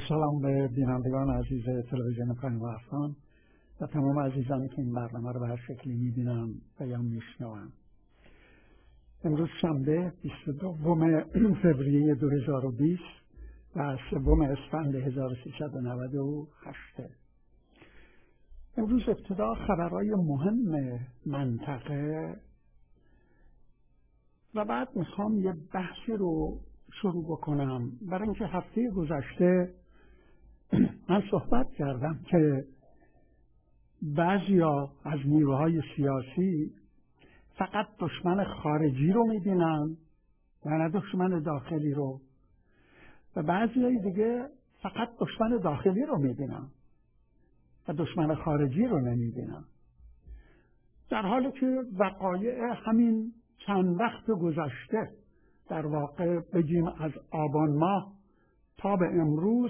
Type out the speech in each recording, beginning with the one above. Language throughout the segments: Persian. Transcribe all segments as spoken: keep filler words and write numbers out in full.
سلام به بینندگان عزیز تلویزیون پنج افغان و تمام عزیزانی که این برنامه رو به هر شکلی می‌بینن و یا میشنون. امروز شنبه بیست و دوم فوریه دو هزار و بیست و سوم اسفند هزار و سیصد و نود و هشت. امروز ابتدا خبرهای مهم منطقه و بعد میخوام یه بحثی رو شروع بکنم. برای اینکه هفته گذشته من صحبت کردم که بعضیا از نیروهای سیاسی فقط دشمن خارجی رو میبینن و نه دشمن داخلی رو، و بعضیای دیگه فقط دشمن داخلی رو میبینن و دشمن خارجی رو نمیبینن، در حالی که وقایع همین چند وقت گذشته، در واقع بگیم از آبان ماه تا به امروز،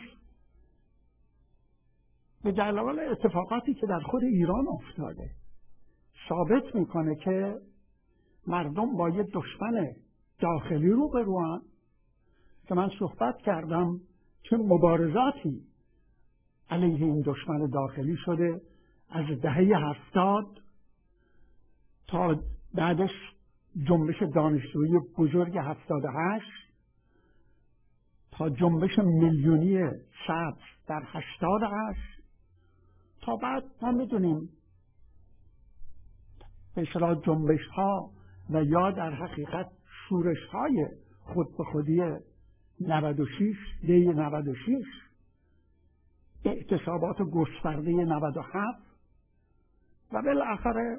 به دلایل اتفاقاتی که در خود ایران افتاده ثابت میکنه که مردم با یه دشمن داخلی رو بروان که من صحبت کردم که مبارزاتی علیه این دشمن داخلی شده از دهه هفتاد تا بعدش جنبش دانشجویی بزرگ هفتاد و هشت تا جنبش میلیونی سبز در هشتاد و هشت تا بعد ما میدونیم به اصطلاح جنبش ها و یا در حقیقت شورش های خود به خودی نود و شش، دی نود و شش، اعتصابات گسترده نود و هفت و بالاخره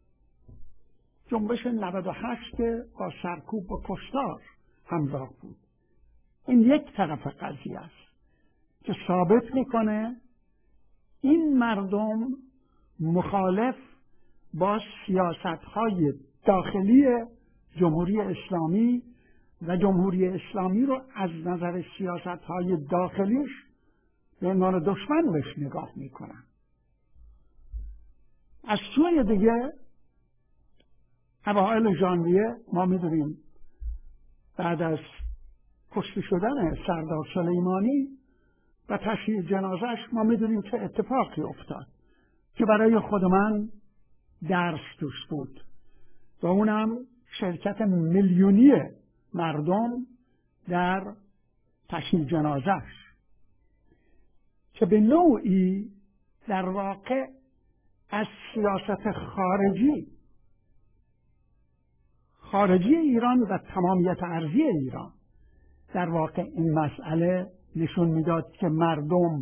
جنبش نود و هشت که با سرکوب و کشتار همراه بود. این یک طرف قضیه است که ثابت میکنه این مردم مخالف با سیاست‌های داخلی جمهوری اسلامی و جمهوری اسلامی رو از نظر سیاست‌های داخلیش به عنوان دشمن بهش نگاه میکنن. از سوی دیگه اوایل ژانویه ما میدونیم بعد از کشته شدن سردار سلیمانی و تشییع جنازهش ما میدونیم که اتفاقی افتاد که برای خود من درس توش بود و اونم شرکت میلیونی مردم در تشییع جنازهش که به نوعی در واقع از سیاست خارجی خارجی ایران و تمامیت ارضی ایران در واقع این مسئله نشون میداد که مردم،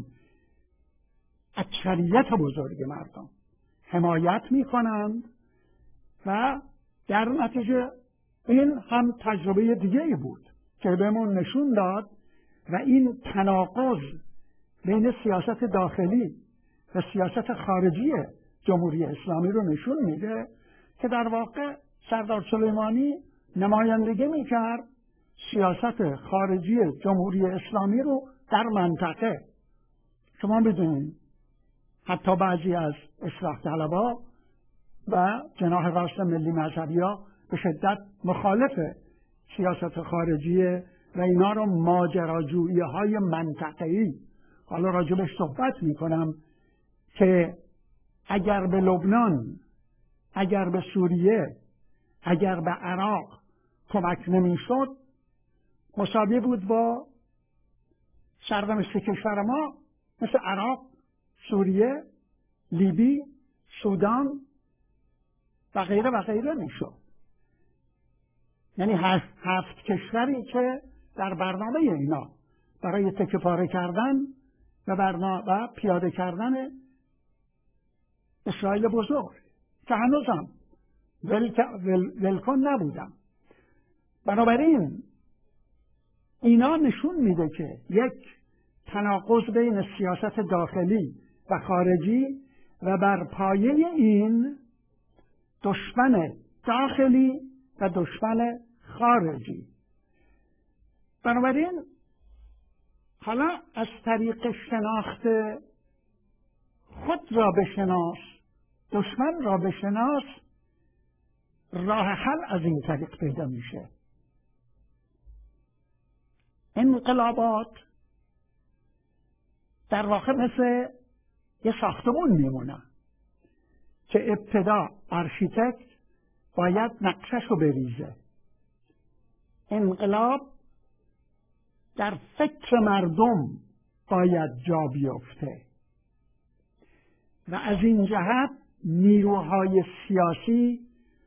اکثریت بزرگ مردم حمایت میکنند و در نتیجه این هم تجربه دیگه ای بود که بهمون نشون داد و این تناقض بین سیاست داخلی و سیاست خارجی جمهوری اسلامی رو نشون میده که در واقع سردار سلیمانی نمایندگی میکرد سیاست خارجی جمهوری اسلامی رو در منطقه. شما بدونید حتی بعضی از اصلاح طلبها و جناح راست ملی مذهبی‌ها به شدت مخالف سیاست خارجی و اینا رو ماجراجویی های منطقه‌ای، حالا راجبش صحبت میکنم، که اگر به لبنان، اگر به سوریه، اگر به عراق کمک نمیشد مساوی بود با سرنوشت کشور ما مثل عراق، سوریه، لیبی، سودان و غیره و غیره میشد. یعنی هفت, هفت کشوری که در برنامه اینا برای تکه پاره کردن و برنامه و پیاده کردن اسرائیل بزرگ که هنوزم ولکن نبودم. بنابراین اینا نشون میده که یک تناقض بین سیاست داخلی و خارجی و بر پایه این دشمن داخلی و دشمن خارجی. بنابراین حالا از طریق شناخت خود را بشناس، دشمن را بشناس، راه حل از این طریق پیدا میشه. انقلابات در واقع مثل یه ساختمون میمونن که ابتدا آرشیتکت باید نقشش رو بریزه. انقلاب در فکر مردم باید جا بیفته و از این جهت نیروهای سیاسی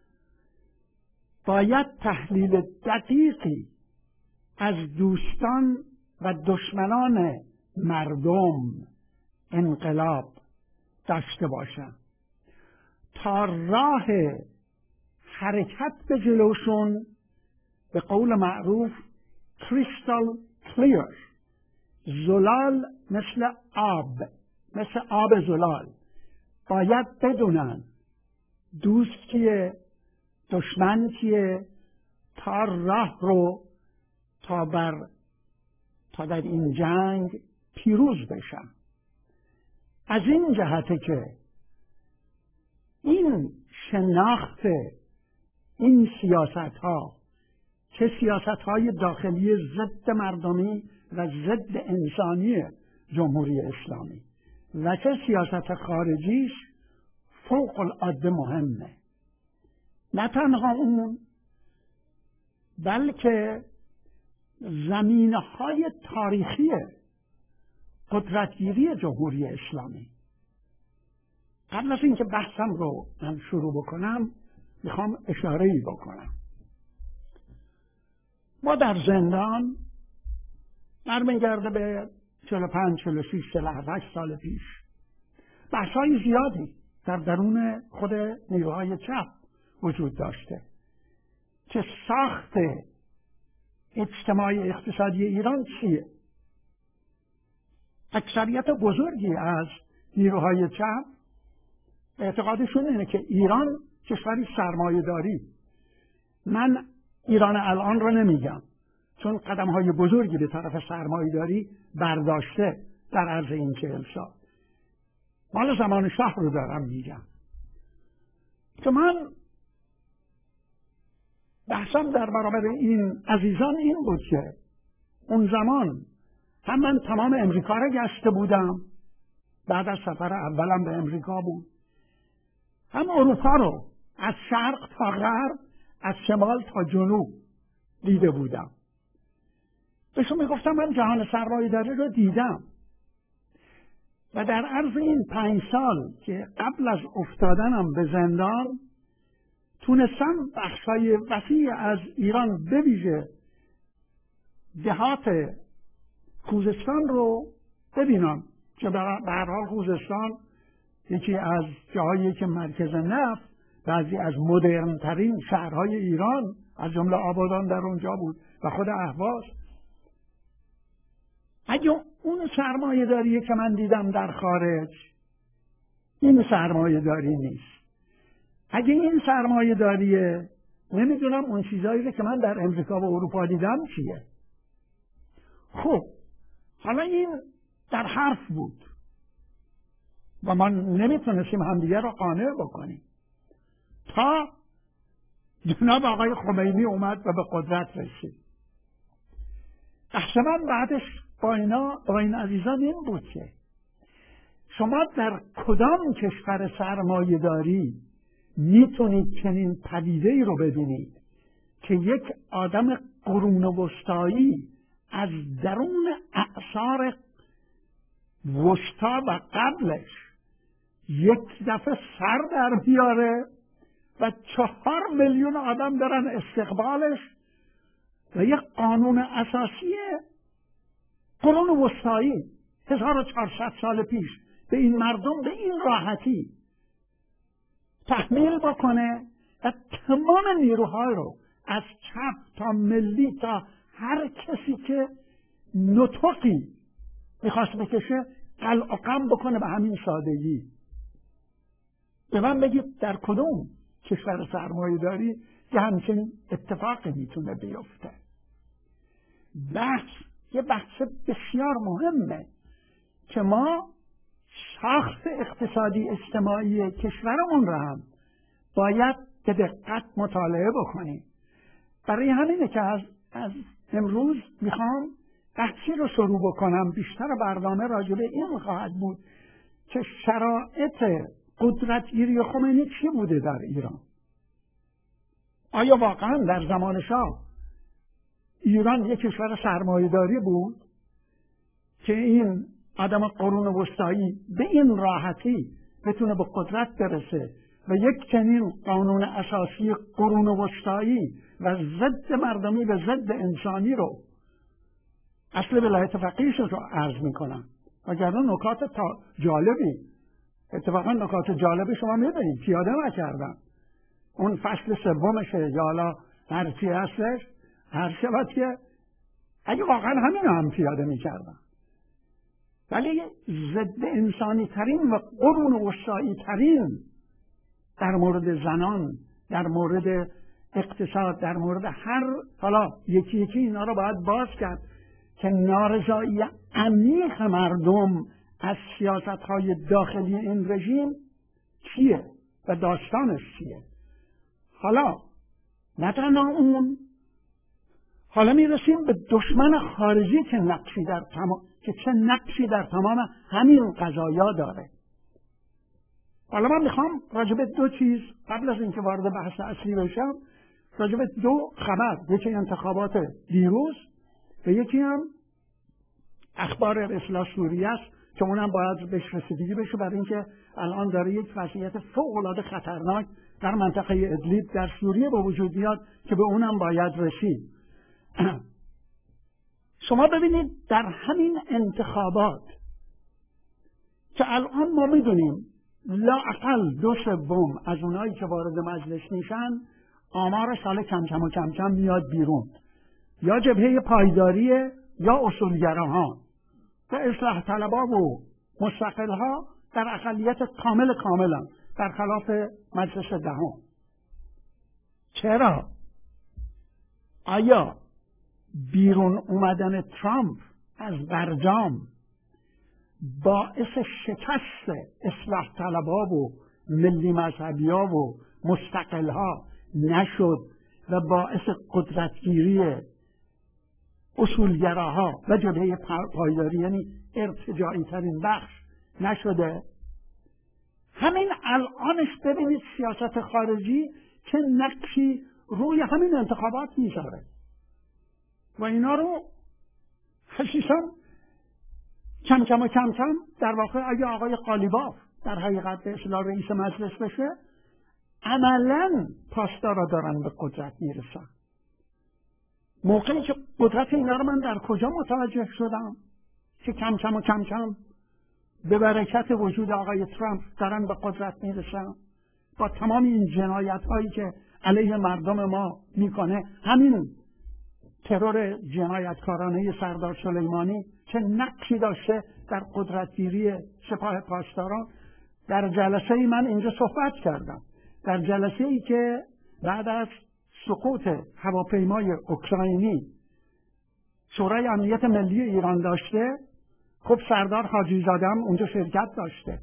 باید تحلیل دقیقی از دوستان و دشمنان مردم انقلاب داشته باشند تا راه حرکت به جلوشون به قول معروف کریستال کلیر، زلال مثل آب، مثل آب زلال، باید بدونن دوست کیه، دشمن کیه، تا راه رو تا بر تا در این جنگ پیروز بشن. از این جهته که این شناخت این سیاست ها که سیاست های داخلی ضد مردمی و ضد انسانی جمهوری اسلامی و چه سیاست خارجیش فوق العاده مهمه. نه تنها اون، بلکه زمینه‌های تاریخی قدرتگیری جمهوری اسلامی. قبل از اینکه بحثم رو من شروع بکنم میخوام اشاره‌ای بکنم. ما در زندان برمیگرده به چهل و پنج چهل و شش چهل و هشت سال پیش بحث‌های زیادی در درون خود نیروهای چپ وجود داشته که ساخت اجتماعی اقتصادی ایران چیه. اکثریت بزرگی از نیروهای چپ اعتقادشون اینه که ایران کشوری سرمایه‌داری. من ایران الان رو نمیگم چون قدم‌های بزرگی به طرف سرمایه‌داری برداشته در عرض این چهل سال. مال زمان شاه رو دارم میگم که من بحثم در برابر این عزیزان این بود که اون زمان هم من تمام امریکا رو گشته بودم، بعد از سفر اولم به امریکا بود، هم اروپا رو از شرق تا غرب، از شمال تا جنوب دیده بودم. بهشون میگفتم من جهان سرمایه‌داری رو دیدم و در عرض این پنج سال که قبل از افتادنم به زندان تونستم بخشای وسیع از ایران به ویژه دهات خوزستان رو ببینم که به هر حال خوزستان یکی از جاهایی که مرکز نفت، بعضی از مدرن ترین شهرهای ایران از جمله آبادان در اونجا بود و خود اهواز. اگه اون سرمایه داریه که من دیدم در خارج این سرمایه داری نیست. اگه این سرمایه داریه نمیدونم اون چیزایی که من در امریکا و اروپا دیدم چیه. خب حالا این در حرف بود و ما نمیتونستیم همدیگه رو قانع بکنیم تا جناب آقای خمینی اومد و به قدرت رسید. بحث من بعدش با اینا با این عزیزان این بود که شما در کدام کشور سرمایه داری میتونید چنین پدیده‌ای رو ببینید که یک آدم قرون وسطایی از درون اعصار وسطا و قبلش یک دفعه سر در بیاره و چهار میلیون آدم دارن استقبالش و یک قانون اساسی قرون وسطایی هزار و چهارصد سال پیش به این مردم به این راحتی تحمیل بکنه و تمام نیروهای رو از چپ تا ملی تا هر کسی که نطقی میخواست بکشه قلع و قم بکنه به همین سادگی. به من بگید در کدوم کشور سرمایه داری که همچنین اتفاقی میتونه بیفته. بحث یه بحث بسیار مهمه که ما ساخت اقتصادی اجتماعی کشورمون رو هم باید به دقت مطالعه بکنیم. برای همینه که از, از امروز میخوام بحثی رو شروع بکنم بیشتر برنامه راجع به این خواهد بود که شرایط قدرتگیری خمینی چی بوده در ایران. آیا واقعا در زمان شاه ایران یک کشور سرمایه‌داری بود که این آدم قرون وسطایی به این راحتی بتونه به قدرت برسه و یک چنین قانون اساسی قرون وسطایی و ضد مردمی و ضد انسانی رو اصل ولایت فقیهش رو عرض میکنم. وگرنه نکات تا جالبی اتفاقا نکات جالبی شما میدونید پیاده نکردن. اون فصل سومشه یا حالا هر چی هستش هر شود که اگه واقعا همین هم پیاده میکردن، ولی ضد انسانی ترین و قرون وسطایی ترین در مورد زنان، در مورد اقتصاد، در مورد هر، حالا یکی یکی اینا رو باید باز کرد که نارضایی عمیق مردم از سیاست‌های داخلی این رژیم چیه و داستانش چیه. حالا نه تنها اون، حالا میرسیم به دشمن خارجی که نقشی در تمام که چه نقشی در تمام همین قضایا داره. حالا من میخوام راجع به دو چیز قبل از اینکه وارد بحث اصلی بشم راجع به دو خبر، یکی انتخابات دیروز و یکی هم اخبار اصلاح سوریه است که اونم باید بهش رسیدگی بشه، برای اینکه الان داره یک وضعیت فوق‌العاده خطرناک در منطقه ادلیب در سوریه به وجود میاد که به اونم باید رسید. شما ببینید در همین انتخابات که الان ما میدونیم لااقل دو سوم از اونایی که وارد مجلس میشن آمارش حالا کم کم و کم کم میاد بیرون، یا جبهه پایداریه یا اصولگراها و اصلاح طلبها و مستقلها در اقلیت کامل کاملا در خلاف مجلس دهم. چرا؟ آیا بیرون اومدن ترامپ از برجام باعث شکست اصلاح طلبها و ملی مذهبی‌ها و مستقلها نشد و باعث قدرتگیری اصولگراها و جبهه پایداری یعنی ارتجاعی ترین بخش نشده؟ همین الانش ببینید سیاست خارجی چه نقشی روی همین انتخابات میذاره و اینا رو خصیصا کم کم و کم کم در واقع اگه آقای قالیباف در حقیقت به اصطلاح رئیس مجلس بشه عملاً پاسدارا دارن به قدرت میرسن. موقعی که قدرت اینا رو من در کجا متوجه شدم که کم کم و کم کم به برکت وجود آقای ترامپ دارن به قدرت میرسن با تمام این جنایت هایی که علیه مردم ما میکنه. همین ترور جنایتکارانه سردار سلیمانی چه نقشی داشته در قدرتگیری سپاه پاسداران. در جلسه ای من اینجا صحبت کردم، در جلسه ای که بعد از سقوط هواپیمای اوکراینی شورای امنیت ملی ایران داشته، خب سردار حاجی زاده هم اونجا شرکت داشته.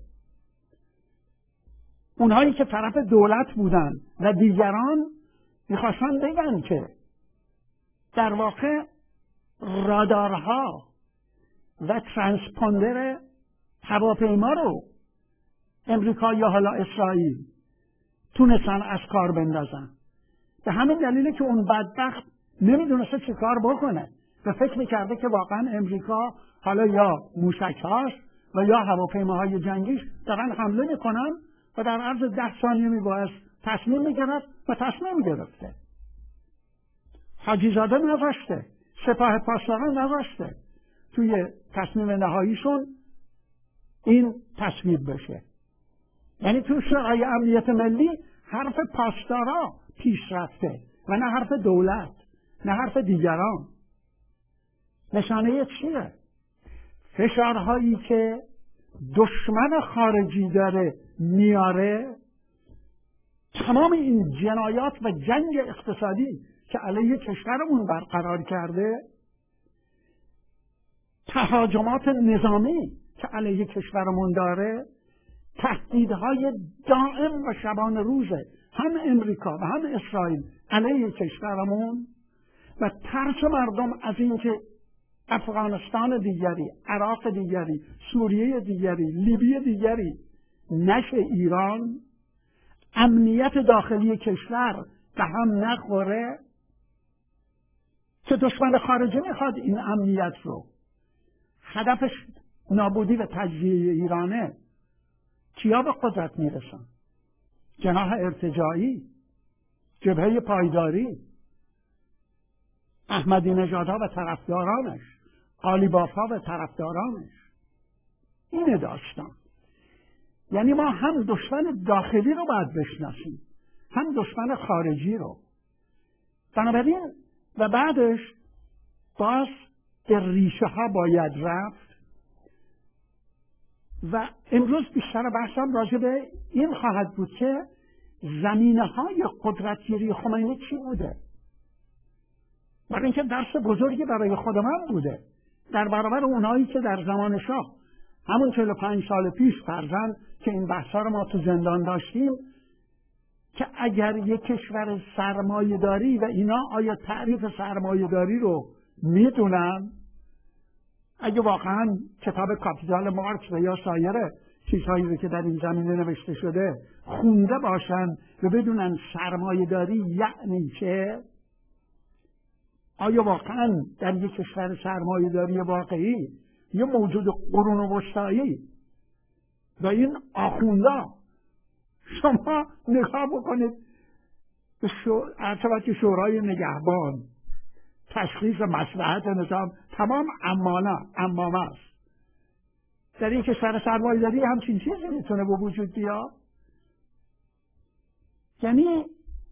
اونهایی که طرف دولت بودن و دیگران میخواستن بگن که در واقع رادارها و ترانسپوندر هواپیما رو امریکا یا حالا اسرائیل تونستن از کار بندازن. به همین دلیله که اون بدبخت نمیدونسته چه کار بکنه و فکر میکرده که واقعا امریکا حالا یا موشک‌هاش و یا هواپیماهای جنگیش دارن حمله میکنن و در عرض ده ثانیه میباید تصمیم میگرفت و تصمیم گرفته. حاجی زاده نذاشته، سپاه پاسداران نذاشته توی تصمیم نهاییشون این تصویب بشه. یعنی تو شورای امنیت ملی حرف پاسدارا پیش رفته و نه حرف دولت، نه حرف دیگران. نشانه چیه؟ فشارهایی که دشمن خارجی داره میاره، تمام این جنایات و جنگ اقتصادی که علیه کشورمون برقرار کرده، تهاجمات نظامی که علیه کشورمون داره، تهدیدهای دائم و شبانه روزه هم امریکا و هم اسرائیل علیه کشورمون و ترس مردم از اینکه افغانستان دیگری، عراق دیگری، سوریه دیگری، لیبی دیگری نشه ایران، امنیت داخلی کشور به هم نخوره، که دشمن خارجی میخواد این امنیت رو، هدفش نابودی و تجزیه ایرانه، کیا به قدرت میرسن؟ جناح ارتجاعی، جبهه پایداری، احمدی نژادها و طرفدارانش، قالیبافها و طرفدارانش. اینه داستان. یعنی ما هم دشمن داخلی رو باید بشناسیم، هم دشمن خارجی رو. بنابراین و بعدش باز به ریشه ها باید رفت و امروز بیشتر بحثم راجع به این خواهد بود که زمینه های قدرتگیری خمینی چی بوده. برای اینکه درس بزرگی برای خود من بوده در برابر اونایی که در زمان شاه همون چهل و پنج سال پیش فرضاً که این بحثا رو ما تو زندان داشتیم، که اگر یک کشور سرمایه داری و اینا آیا تعریف سرمایه داری رو میدونن، اگه واقعا کتاب کاپیتال مارکس و یا سایر چیزهایی رو که در این زمینه نوشته شده خونده باشن و بدونن سرمایه داری یعنی چه، آیا واقعا در یک کشور سرمایه داری واقعی یه موجود قرون وسطایی و این آخوندا، شما نگاه بکنید به ارتباط شورای نگهبان، تشخیص مصلحت نظام تمام امانه امامه است. در این کشور سرمایه داری همچین چیزی میتونه به وجود بیاد؟ یعنی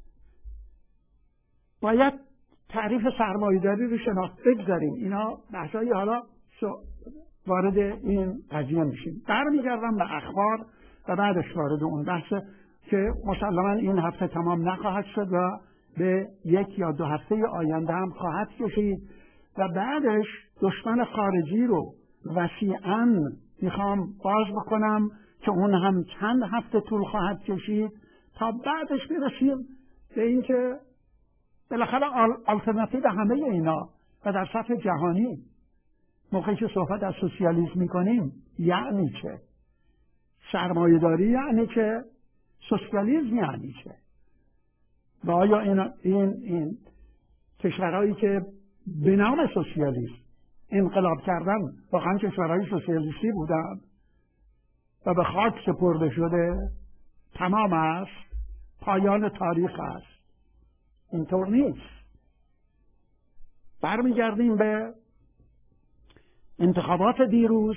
باید تعریف سرمایه داری رو شناخت بگذاریم. اینا بحثایی حالا وارد این قضیه میشیم. برمیگردم به اخبار و بعدش وارد اون بحث که مسلما این هفته تمام نخواهد شد و به یک یا دو هفته آینده هم خواهد کشید و بعدش دشمن خارجی رو وسیعاً میخوام باز بکنم که اون هم چند هفته طول خواهد کشید تا بعدش میرسیم به این که بالاخره آلترناتیو همه اینا و در سطح جهانی موقعی که صحبت از سوسیالیسم میکنیم یعنی چه؟ سرمایه داری یعنی چه؟ سوسیالیسم یعنی چه؟ و آیا این, این, این کشورهایی که به نام سوسیالیسم انقلاب کردن واقعا کشورهای سوسیالیستی بودن و به خاک سپرده شده؟ تمام است، پایان تاریخ است. اینطور نیست. برمیگردیم به انتخابات دیروز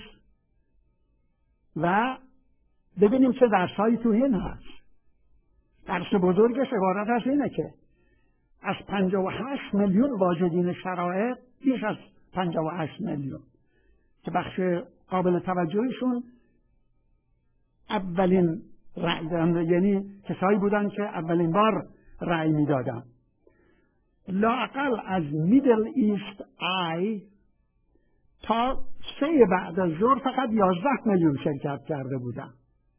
و ببینیم چه درسایی تو این هست. درس بزرگش عبارت از اینه که از پنجاه و هشت میلیون واجدین شرایط، بیش از پنجاه و هشت میلیون که بخش قابل توجهشون اولین رأی دهنده، یعنی کسایی بودن که اولین بار رأی میدادن، لااقل از میدل ایست آی تا سه بعد از ظهر فقط یازده میلیون شرکت کرده بودن.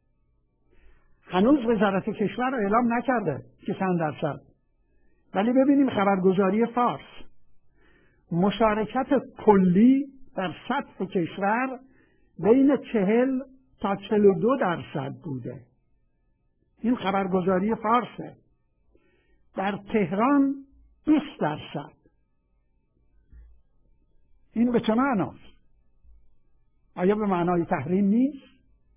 هنوز وزارت کشور رو اعلام نکرده که چند درصد، ولی ببینیم خبرگزاری فارس مشارکت کلی در سطح کشور بین چهل تا چهل و دو درصد بوده. این خبرگزاری فارسه. در تهران بیست درصد. این به چه معناست؟ آیا به معنای تحریم نیست؟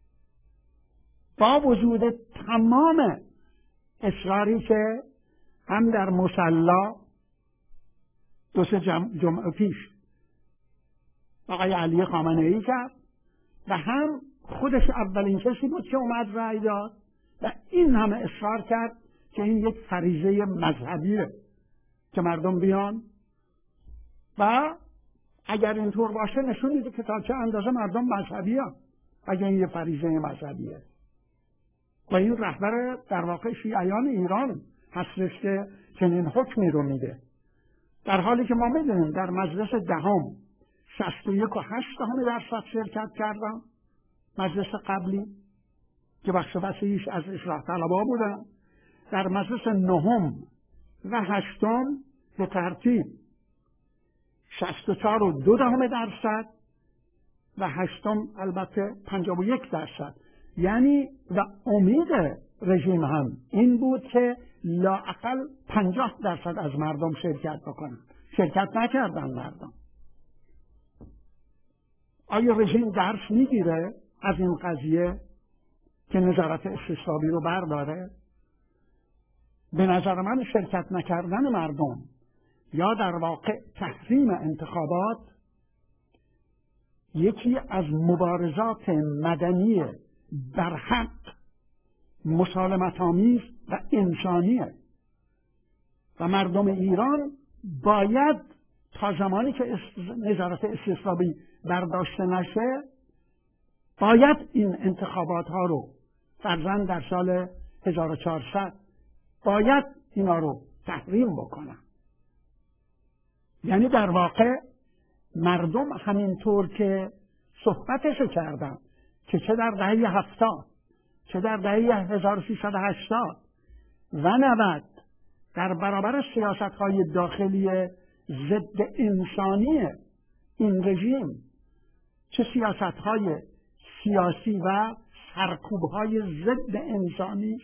با وجود تمام اصراری که هم در مصلا دو سه جمعه پیش آقای علی خامنه ای کرد و هم خودش اولین کسی بود که اومد رأی داد و این همه اصرار کرد که این یک فریضه مذهبیه که مردم بیان و اگر اینطور باشه نشون میده که تا چه اندازه مردم مذهبی هستند. اگر این یه فریضه مذهبیه و این رهبر در واقع شیعیان ایران هستش که چنین حکمی رو میده، در حالی که ما میدونیم در مجلس دهم شصت و یک و هشت دهم درصد شرکت کردن، مجلس قبلی که بخش وسیعش از اصلاح طلبها بودن، در مجلس نهم و هشتم به ترتیب شصت و چهار و دو دهم درصد و هشتم البته پنجاه و یک درصد. یعنی و امید رژیم هم این بود که لااقل پنجاه درصد از مردم شرکت بکنن. شرکت نکردن مردم. آیا رژیم درس میگیره از این قضیه که نظارت استصوابی رو برداره؟ به نظر من شرکت نکردن مردم یا در واقع تحریم انتخابات یکی از مبارزات مدنی برحق، مسالمت‌آمیز و انسانیه و مردم ایران باید تا زمانی که نظارت استصوابی برداشته نشه باید این انتخابات ها رو فرضاً در سال هزار و چهارصد باید اینا رو تحریم بکنن. یعنی در واقع مردم همینطور که صحبتشو کردن که چه در دهه هفتاد چه در دهه هزار و سیصد و هشتاد و نود در برابر سیاست‌های داخلی ضد انسانی این رژیم، چه سیاست‌های سیاسی و سرکوب‌های ضد انسانیش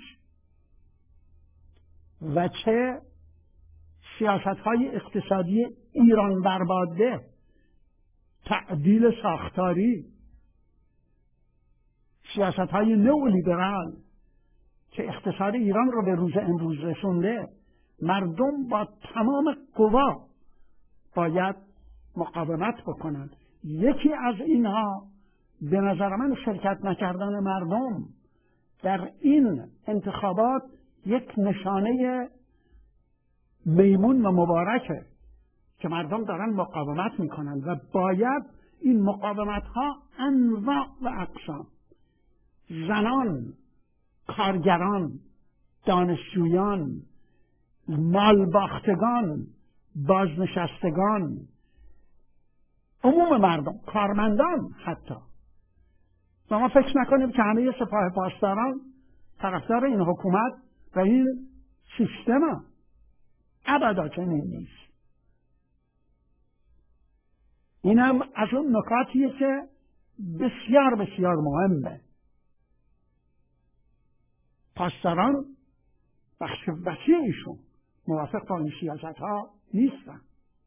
و چه سیاست‌های اقتصادی ایران برباده، تعدیل ساختاری، سیاست‌های نئولیبرال که اقتصاد ایران رو به روز امروز رسونده، مردم با تمام قوا باید مقاومت بکنند. یکی از اینها به نظر من شرکت نکردن مردم در این انتخابات یک نشانه میمون و مبارکه که مردم دارن مقاومت میکنند و باید این مقاومت ها انواع و اقسام، زنان، کارگران، دانشجویان، مالباختگان، بازنشستگان، عموم مردم، کارمندان حتی. و ما فکر نکنیم که همه سپاه پاسداران طرفدار این حکومت و این سیستم ها. ابدا چنین نیست. اینم از اون نکاتیه که بسیار بسیار مهمه. پاسداران بخش وسیعشون موافق با این سیاست ها نیستن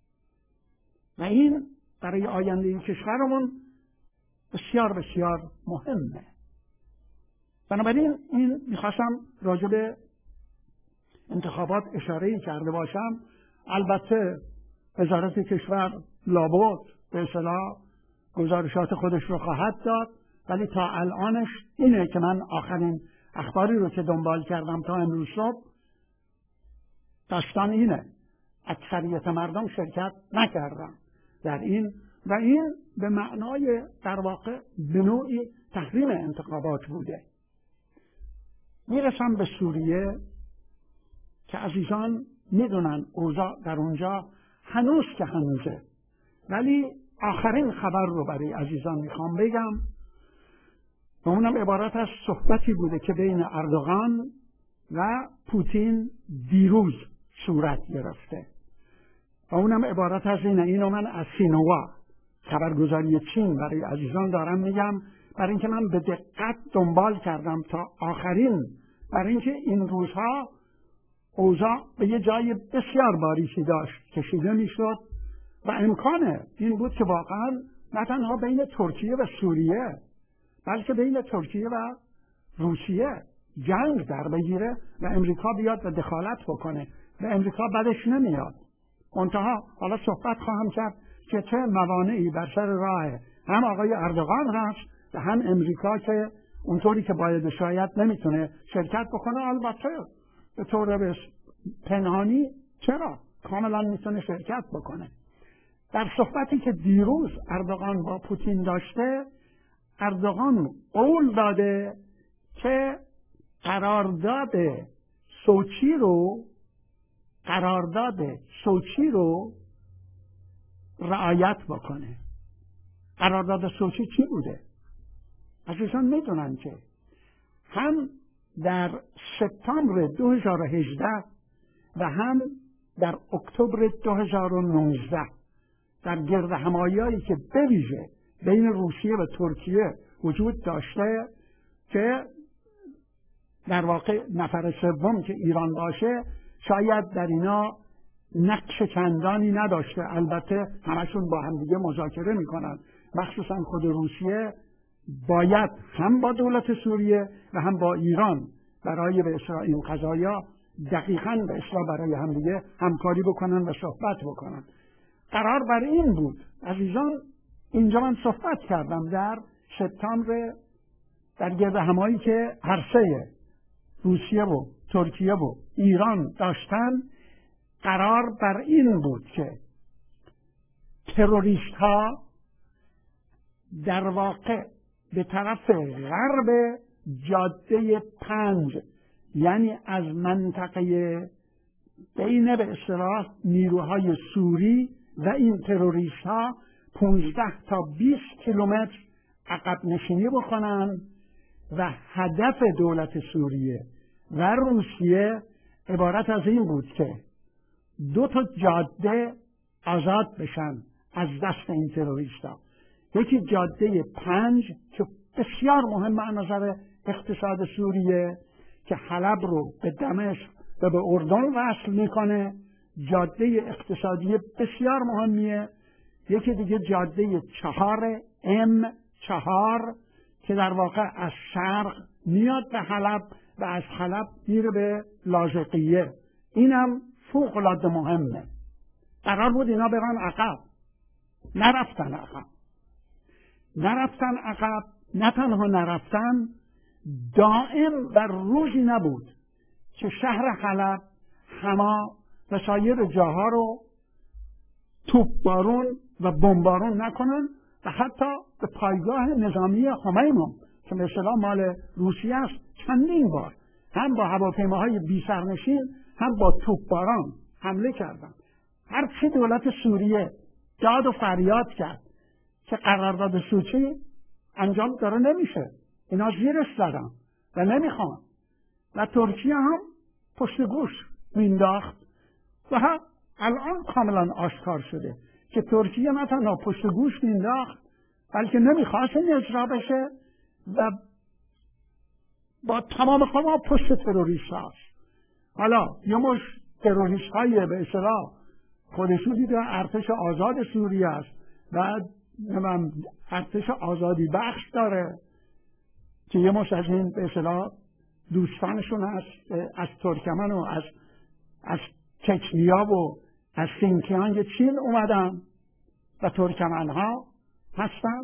و این برای آینده این کشورمون بسیار بسیار مهمه. بنابراین این میخواستم راجع به انتخابات اشاره‌ای کرده باشم. البته وزارت کشور لابد به اصطلاح گزارشات خودش رو خواهد داد، ولی تا الانش اینه که من آخرین اخباری رو که دنبال کردم تا امروز صبح، داستان اینه: اکثریت مردم شرکت نکردن در این و این به معنای در واقع به نوعی تحریم انتخابات بوده. میرسم به سوریه که عزیزان میدونن اوضاع در اونجا هنوز که هنوزه، ولی آخرین خبر رو برای عزیزان میخوام بگم و اونم عبارت از صحبتی بوده که بین اردوغان و پوتین دیروز صورت گرفته و اونم عبارت از اینه. اینو من از سینوا خبرگزاری چین برای عزیزان دارم میگم، برای اینکه من به دقت دنبال کردم تا آخرین، برای اینکه این روزها اوضاع به یه جای بسیار باریکی داشت کشیده میشد و امکانه این بود که واقعا نه تنها بین ترکیه و سوریه بلکه بین ترکیه و روسیه جنگ در بگیره و امریکا بیاد و دخالت بکنه و امریکا بدش نمیاد. منتها حالا صحبت خواهم کرد که چه موانعی بر سر راه هم آقای اردوغان هست و هم امریکا که اونطوری که باید شاید نمیتونه شرکت بکنه. البته به طور پنهانی چرا کاملا میتونه شرکت بکنه. در صحبتی که دیروز اردوغان با پوتین داشته، اردوغان قول داده که قرارداد سوچی رو قرارداد سوچی رو رعایت بکنه. قرارداد سوچی چی بوده؟ عزیزان میدونن که هم در سپتامبر دو هزار و هجده و هم در اکتبر دو هزار و نوزده در گرد همایی‌هایی که به ویژه بین روسیه و ترکیه وجود داشته که در واقع نفر سوم که ایران باشه شاید در اینا نقش چندانی نداشته. البته همشون با هم دیگه مذاکره میکنن، مخصوصا خود روسیه باید هم با دولت سوریه و هم با ایران برای به اصطلاح این قضایا دقیقاً به اصطلاح برای هم دیگه همکاری بکنن و صحبت بکنن. قرار بر این بود عزیزان، اینجا من صحبت کردم در سپتامبر در گرد همایی که هر سه روسیه و ترکیه و ایران داشتن، قرار بر این بود که تروریست ها در واقع به طرف غرب جاده پنج، یعنی از منطقه بین به اصطلاح نیروهای سوری و این تروریست ها پونزده تا بیست کیلومتر عقب نشینی بکنن و هدف دولت سوریه و روسیه عبارت از این بود که دو تا جاده آزاد بشن از دست این تروریست ها. یکی جاده پنج که بسیار مهم از نظر اقتصاد سوریه که حلب رو به دمشق و به اردن وصل میکنه، جاده اقتصادی بسیار مهمیه. یکی دیگه جاده چهار ام چهار که در واقع از شرق میاد به حلب و از حلب میره به لاذقیه. اینم فوق العاده مهمه. قرار بود اینا برن عقب، نرفتن عقب نرفتن عقب نه تنها نرفتن، دائم و روزی نبود که شهر حلب، حما و سایر جاها رو توپ بارون و بمبارون نکنن و حتی به پایگاه نظامی خمینی که مثلا مال روسیه است چندین بار هم با هواپیماهای بی سرنشین هم با توپ باران حمله کردن. هرچی دولت سوریه داد و فریاد کرد که قرارداد سوچی انجام داره نمیشه، اینا زیرش زدن و نمیخوان و ترکیه هم پشت گوش مینداخت و هم الان کاملا آشکار شده که ترکیه نه تنها پشت گوش مینداخت بلکه نمیخواست این اجرا بشه و با تمام قوا پشت تروریست هاست. حالا یه مش تروریست های به اصطلاح خودشون دیده ارتش آزاد سوریه است و ارتش آزادی بخش داره که یه مش از این به اصطلاح دوستانشون هست از ترکمن و از از چچنیا و از سینکیانگ چین اومدن و ترکمن ها هستن،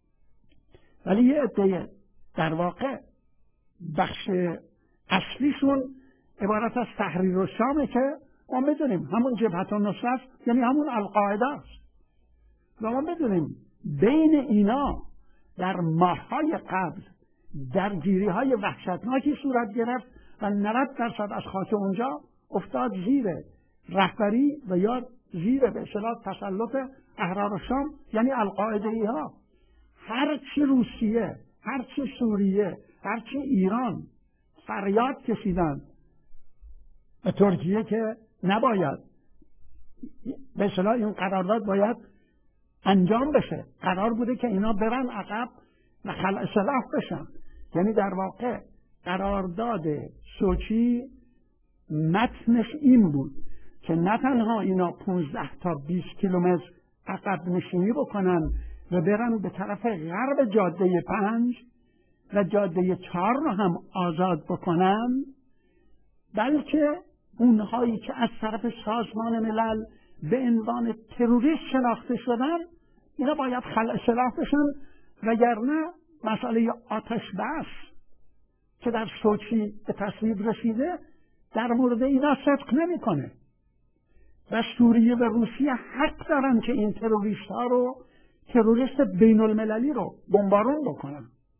ولی یه عده در واقع بخش اصلیشون عبارت از تحریر الشامه که ما بدونیم همون جبهت النصره یعنی همون القاعده است و ما بدونیم بین اینا در ماه‌های قبل درگیری های وحشتناکی صورت گرفت و نود درصد از خاک اونجا افتاد زیر رهبری و یا زیر به اصطلاح تسلط احرار الشام یعنی القاعده‌ای ها. هرچی روسیه، هرچی سوریه، هرچی ایران فریاد کشیدن به ترکیه که نباید به اصطلاح این قرارداد باید انجام بشه، قرار بوده که اینا برن عقب و خلع سلاح بشن. یعنی در واقع قرارداد سوچی متنش این بود که نه تنها اینا پونزده تا بیست کیلومتر عقب نشینی بکنن و برن به طرف غرب جاده پنج و جاده چهار رو هم آزاد بکنن، بلکه اونهایی که از طرف سازمان ملل به عنوان تروریست شناخته شدن اینا باید خلع سلاح بشن، وگرنه مسئله آتش بس که در سوچی به تصویب رسیده در مورد اینا صدق نمیکنه و سوریه و روسیه حق دارن که این تروریست ها رو تروریست بین المللی رو بمبارون بکنن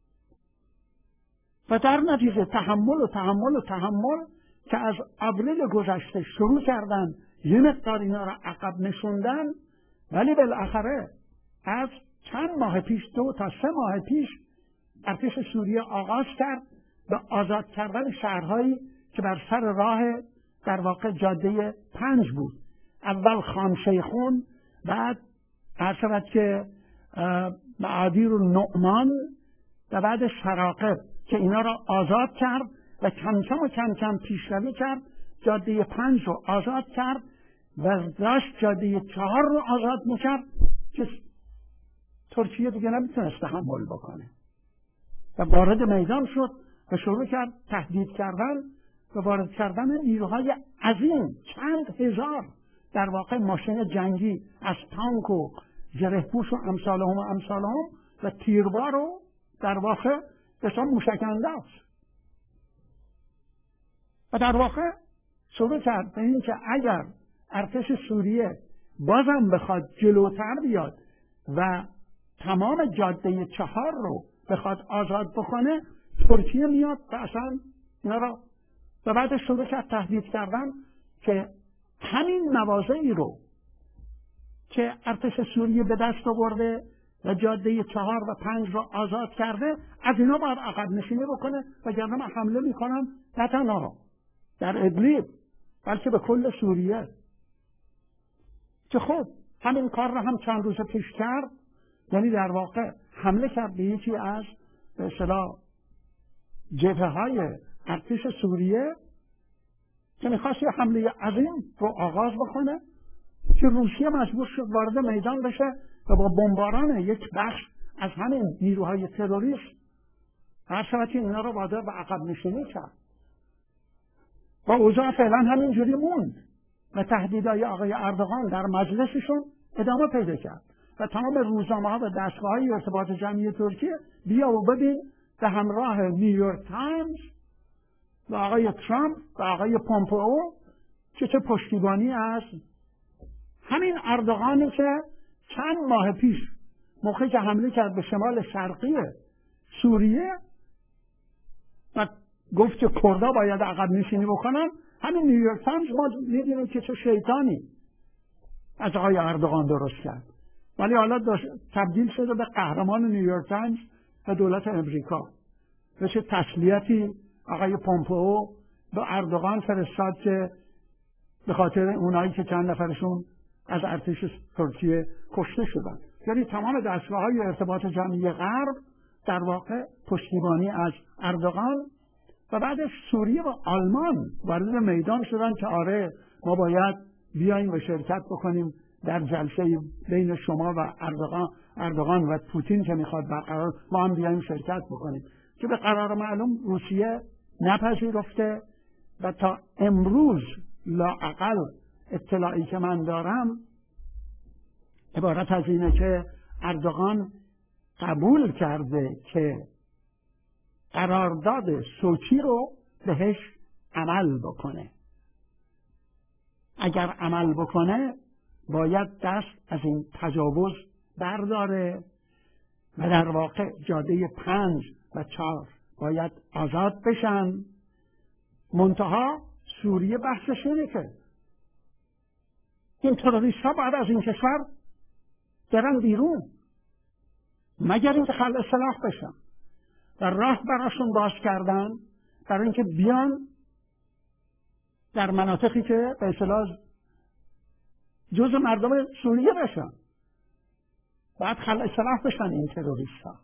و در نتیجه تحمل و تحمل و تحمل که از آوریل گذشته شروع کردن یه مقدار اینا رو عقب نشوندن، ولی بالاخره از چند ماه پیش دو تا سه ماه پیش ارتش سوریه آغاز کرد به آزاد کردن شهرهایی که بر سر راه در واقع جاده پنج بود. اول خان شیخون، بعد هر شود که معادیر و نعمان و بعد شراقب که اینا را آزاد کرد و کم کم و کم کم پیشروی کرد، جاده پنج رو آزاد کرد و داشت جاده چهار رو آزاد میکرد که ترکیه دیگه نمیتونست تحمل بکنه و وارد میدان شد و شروع کرد تهدید کردن و وارد کردن نیروهای عظیم، چند هزار در واقع ماشین جنگی از تانک و زره‌پوش و امثالهم و امثالهم و تیربار و در واقع بسیار موشک‌انداز و در واقع شروع کرد به این که اگر ارتش سوریه بازم بخواد جلوتر بیاد و تمام جاده چهار رو بخواد آزاد بکنه، ترکیه میاد و اصلا اینا رو و بعدش شروع کرد تهدید کردن که همین مواضعی رو که ارتش سوریه به دست آورده و جاده چهار و پنج رو آزاد کرده، از اینا باید عقب نشینی بکنه و گرنه من حمله میکنم نه تنها در ادلیب بلکه به کل سوریه. که خب همین کار رو هم چند روز پیش کرد، یعنی در واقع حمله کرد به یکی از به اصطلاح جبهه های ارتش سوریه که میخواست یه حمله عظیم رو آغاز بکنه که روسیه مجبور شد وارد میدان بشه و با بمباران یک بخش از همین نیروهای تروریست هر شود که اینا رو وادار به عقب نشینی کرد و اوضاع فعلا همینجوری موند و تهدیدهای آقای اردوغان در مجلسشون ادامه پیدا کرد و تمام روزنامه‌ها و دستگاه‌های ارتباط جمعی ترکیه بیا و ببین به همراه نیویورک تایمز و آقای ترامپ و آقای پومپئو که چه پشتیبانی از همین اردوغانی که چند ماه پیش موقعی که حمله کرد به شمال شرقی سوریه و گفت که کردها باید عقب نشینی بکنن، همین نیویورک تایمز ما می‌دونیم که چه شیطانی از آقای اردوغان درست کرد، ولی حالا تبدیل شده به قهرمان نیویورک تایمز و دولت امریکا. به چه تسلیتی آقای پومپئو به اردوغان فرستاد که به خاطر اونایی که چند نفرشون از ارتش ترکیه کشته شدن. یعنی تمام دستگاه‌های ارتباط جمعی غرب در واقع پشتیبانی از اردوغان و بعدش سوریه و آلمان وارد میدان شدن که آره ما باید بیاییم و شرکت بکنیم در جلسه بین شما و اردوغان اردوغان و پوتین که میخواد برقرار، ما هم بیاییم شرکت بکنیم که به قرار معلوم روسیه نپذیرفته و تا امروز لااقل اطلاعی که من دارم عبارت از اینه که اردوغان قبول کرده که قرارداد سوچی رو بهش عمل بکنه. اگر عمل بکنه باید دست از این تجاوز برداره و در واقع جاده پنج و چهار باید آزاد بشن. منتها سوریه بحثش اینه که این تروریست ها باید از این کشور برن بیرون مگر اینکه خلع سلاح بشن و راه براشون باز کردن برای اینکه بیان در مناطقی که به اصطلاح جزء مردم سوریه بشن، باید خلع سلاح بشن این تروریست ها،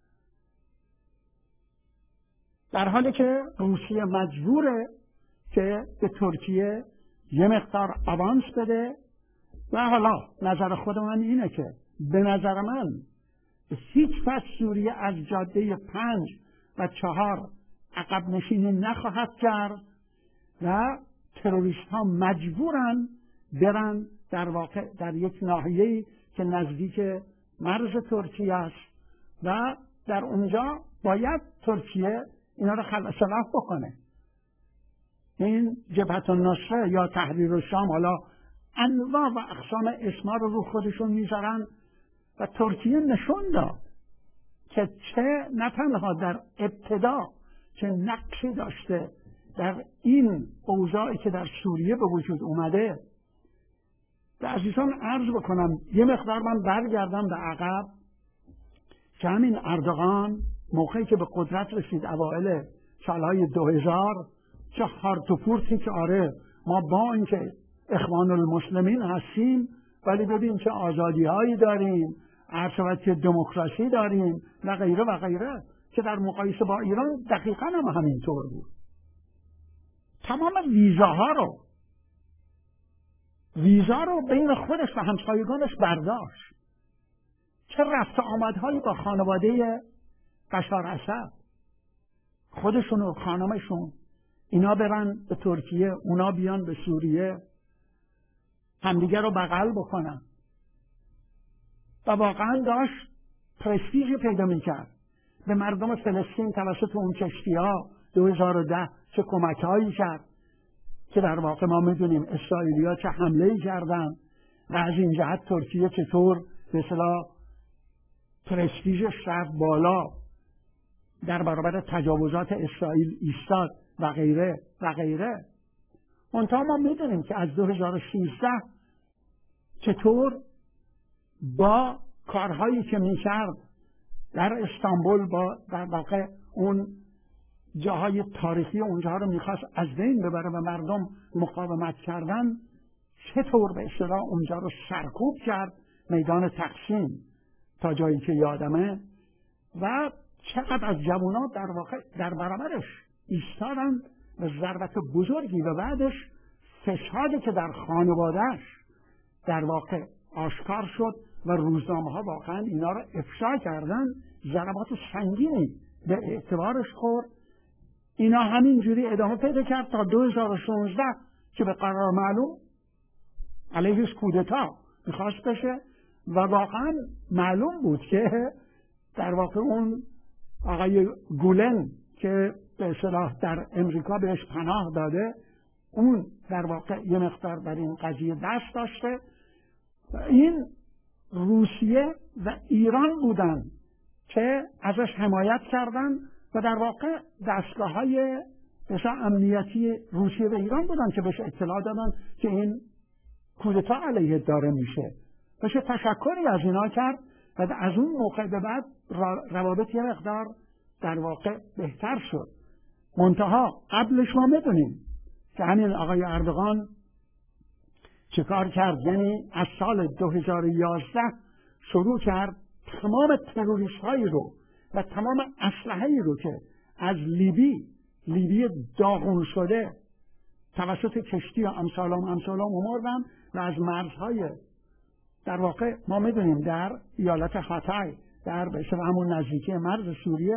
در حالی که روسیه مجبوره که به ترکیه یه مقدار آوانس بده. و حالا نظر خود من اینه که به نظر من هیچ وقت سوریه از جاده پنج و چهار عقب نشینی نخواهد کرد و تروریست ها مجبورن برن در واقع در یک ناحیه‌ای که نزدیک مرز ترکیه است و در اونجا باید ترکیه اینا رو خلع سلاح بکنه. این جبهت النصره یا تحریر الشام، حالا انواع و اقسام اسما رو رو خودشون میذارن و ترکیه نشون داد که چه نه تنها در ابتدا چه نقشی داشته در این اوضاعی که در سوریه به وجود اومده. به عزیزان عرض بکنم یه مقدار من برگردم به عقب که همین اردوغان موقعی که به قدرت رسید اوائل سالهای دو هزار چه هارت و پورتی که آره ما با اینکه اخوان المسلمین هستیم ولی ببین چه آزادی هایی داریم، عرض شود که دموکراسی داریم و غیره و غیره، که در مقایسه با ایران دقیقاً هم همینطور بود. تمام ویزاها رو ویزا رو بین خودش و همسایگانش برداشت. چه رفت آمدهایی با خانواده بشار اسد، خودشون و خانمشون، اینا برن به ترکیه، اونا بیان به سوریه، همدیگه رو بغل بکنن و واقعا داشت پرستیژی پیدا میکرد به مردم فلسطین توسط اون کشتی ها. دو هزار و ده چه کمک هایی کرد که در واقع ما میدونیم اسرائیلی ها چه حمله کردن و از این جهت ترکیه چطور به اصطلاح پرستیژش رفت بالا، در برابر تجاوزات اسرائیل ایستاد و غیره و غیره. منتها ما میدونیم که از دو هزار و سیزده چطور با کارهایی که میکرد در استانبول، با در واقع اون جاهای تاریخی اونجا رو میخواست از بین ببره و مردم مقاومت کردن، چطور به اصطلاح اونجا رو سرکوب کرد، میدان تقسیم تا جایی که یادمه، و چقدر از جوانان در واقع در برابرش ایستادن و ضربت بزرگی، و بعدش فسادی که در خانوادهش در واقع آشکار شد و روزنامه ها واقعا اینا رو افشا کردن، ضربات سنگینی به اعتبارش خورد. اینا همینجوری ادامه پیدا کرد تا دو هزار و شانزده که به قرار معلوم علیهش کودتا میخواست بشه و واقعا معلوم بود که در واقع اون آقای گولن که به اصطلاح در امریکا بهش پناه داده، اون در واقع یه مقدار در این قضیه دست داشته. این روسیه و ایران بودن که ازش حمایت کردن و در واقع دستگاه های امنیتی روسیه و ایران بودن که بهش اطلاع دادن که این کودتا علیه داره میشه، بشه تشکری از اینا کرد و از اون موقع به بعد روابط یه مقدار در واقع بهتر شد. منتها قبلش ما میدونیم که همین آقای اردوغان چه کار کرد، یعنی از سال دو هزار و یازده شروع کرد تمام تروریست هایی رو و تمام اسلحه‌ای رو که از لیبی لیبی داغون شده توسط کشتی امثالام امثالام آوردن و از مرزهای در واقع ما میدونیم در ایالت هاتای در به اصطلاح همون نزدیکی مرز سوریه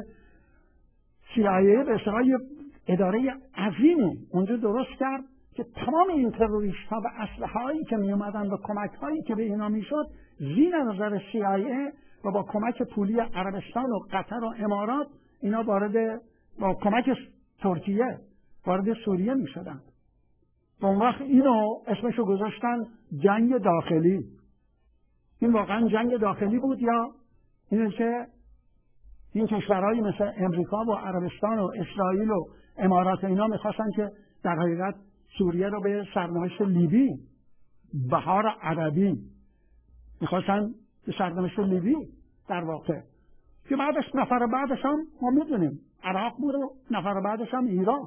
سی آی ای به اصطلاح اداره عظیمی اونجا درست کرد که تمام این تروریست ها و اسلحه هایی که می اومدن و کمک هایی که به اینا میشد زیر نظر سی آی ای و با کمک پولی عربستان و قطر و امارات اینا وارد با کمک ترکیه وارد سوریه می شدن. اون وقت اینو اسمشو گذاشتن جنگ داخلی. این واقعا جنگ داخلی بود یا اینه که این کشورهایی مثل امریکا و عربستان و اسرائیل و امارات اینا میخواستن که در حقیقت سوریه رو به سرنوشت لیبی، بهار عربی میخواستن به سرنوشت لیبی در واقع، که بعدش نفر بعدش هم ما میدونیم عراق بود و نفر بعدش هم ایران.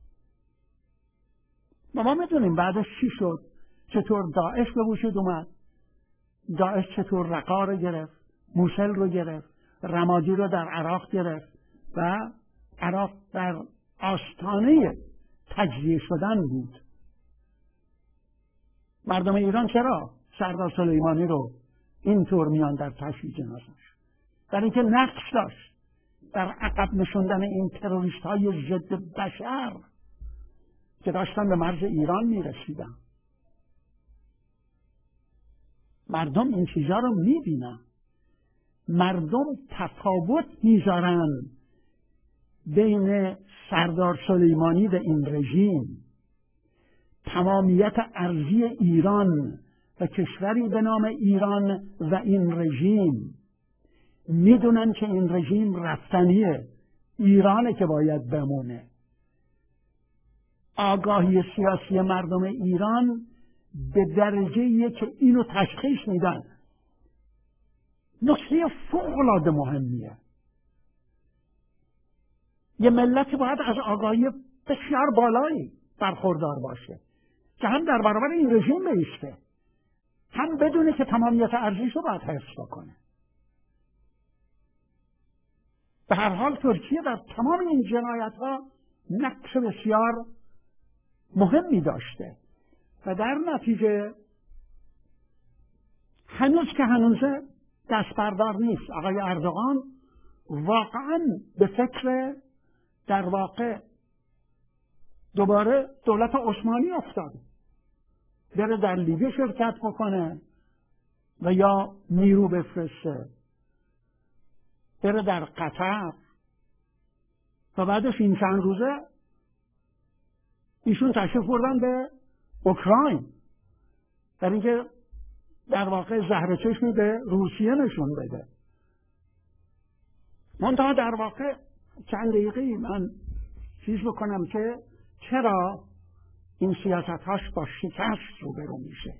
و ما میدونیم بعدش چی شد، چطور داعش به وجود اومد، داعش چطور رقا رو گرفت، موصل رو گرفت، رمادی رو در عراق گرفت و عراق در آستانه تجزیه شدن بود. مردم ایران چرا سردار سلیمانی رو اینطور میان در تشییع جنازه‌اش؟ در اینکه نقش داشت در عقب نشوندن این تروریست های ضد بشر که داشتن به مرز ایران میرسیدن. مردم این چیزا رو میبینن، مردم تفاوت میذارن بین سردار سلیمانی و این رژیم. تمامیت ارضی ایران و کشوری به نام ایران و این رژیم میدونن که این رژیم رفتنیه، ایرانه که باید بمونه. آگاهی سیاسی مردم ایران به درجه‌ایه که اینو تشخیص میدن. نکته فوق‌العاده مهمیه. یه ملتی باید از آگاهی بسیار بالایی برخوردار باشه که هم در برابر این رژیم بیسته، هم بدونه که تمامیت ارضیش رو باید حفظ بکنه. به هر حال ترکیه در تمام این جنایت ها نقش بسیار مهمی داشته و در نتیجه هنوز که هنوزه دست بردار نیست. آقای اردوغان واقعا به فکر در واقع دوباره دولت عثمانی افتاده، بره در لیبی شرکت بکنه و یا نیرو بفرسته، بره در قطر و بعدش این چند روزه ایشون تشریف بردن به اوکراین در اینکه در واقع زهر چشمی به روسیه نشون بده. منتها در واقع چند دقیقه من چیز بکنم که چرا این سیاست‌هاش با شکست روبرو میشه.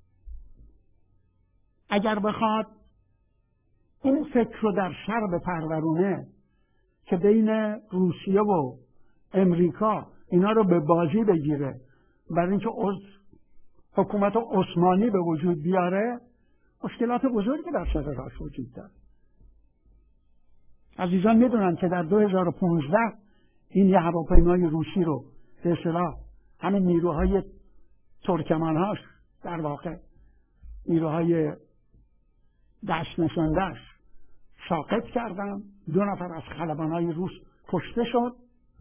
اگر بخواد این فکر رو در شر بپرورونه که بین روسیه و امریکا اینا رو به بازی بگیره برای اینکه حکومت عثمانی به وجود بیاره، مشکلات بزرگی در سر راهش وجود داره. عزیزان میدونن که در دو هزار و پانزده این یه هواپیمای روسی رو به اصطلاح همین نیروهای ترکمنهاش در واقع نیروهای دست نشاندهش ساقط کردن، دو نفر از خلبانای روس کشته شد.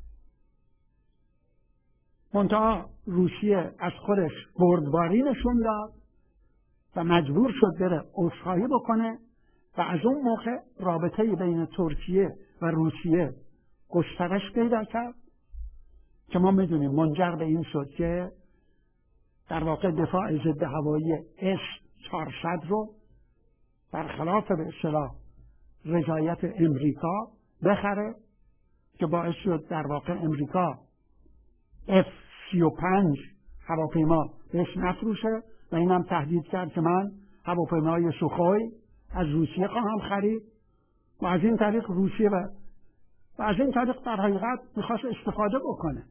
منتها روسیه از خودش بردباری نشون داد و مجبور شد بره عذرخواهی بکنه و از اون موقع رابطه بین ترکیه و روسیه گسترش پیدا کرد که ما میدونیم منجر به این شد که در واقع دفاع ضد هوایی اس چهارصد رو برخلاف به اصطلاح رضایت امریکا بخره که باعث شد در واقع امریکا اف سی و پنج هواپیما بهش نفروشه و اینم تهدید کرد که من هواپیمای سوخوی از روسیه خواهم خرید و از این طریق روسیه و و از این طریق در حقیقت میخواست استفاده بکنه.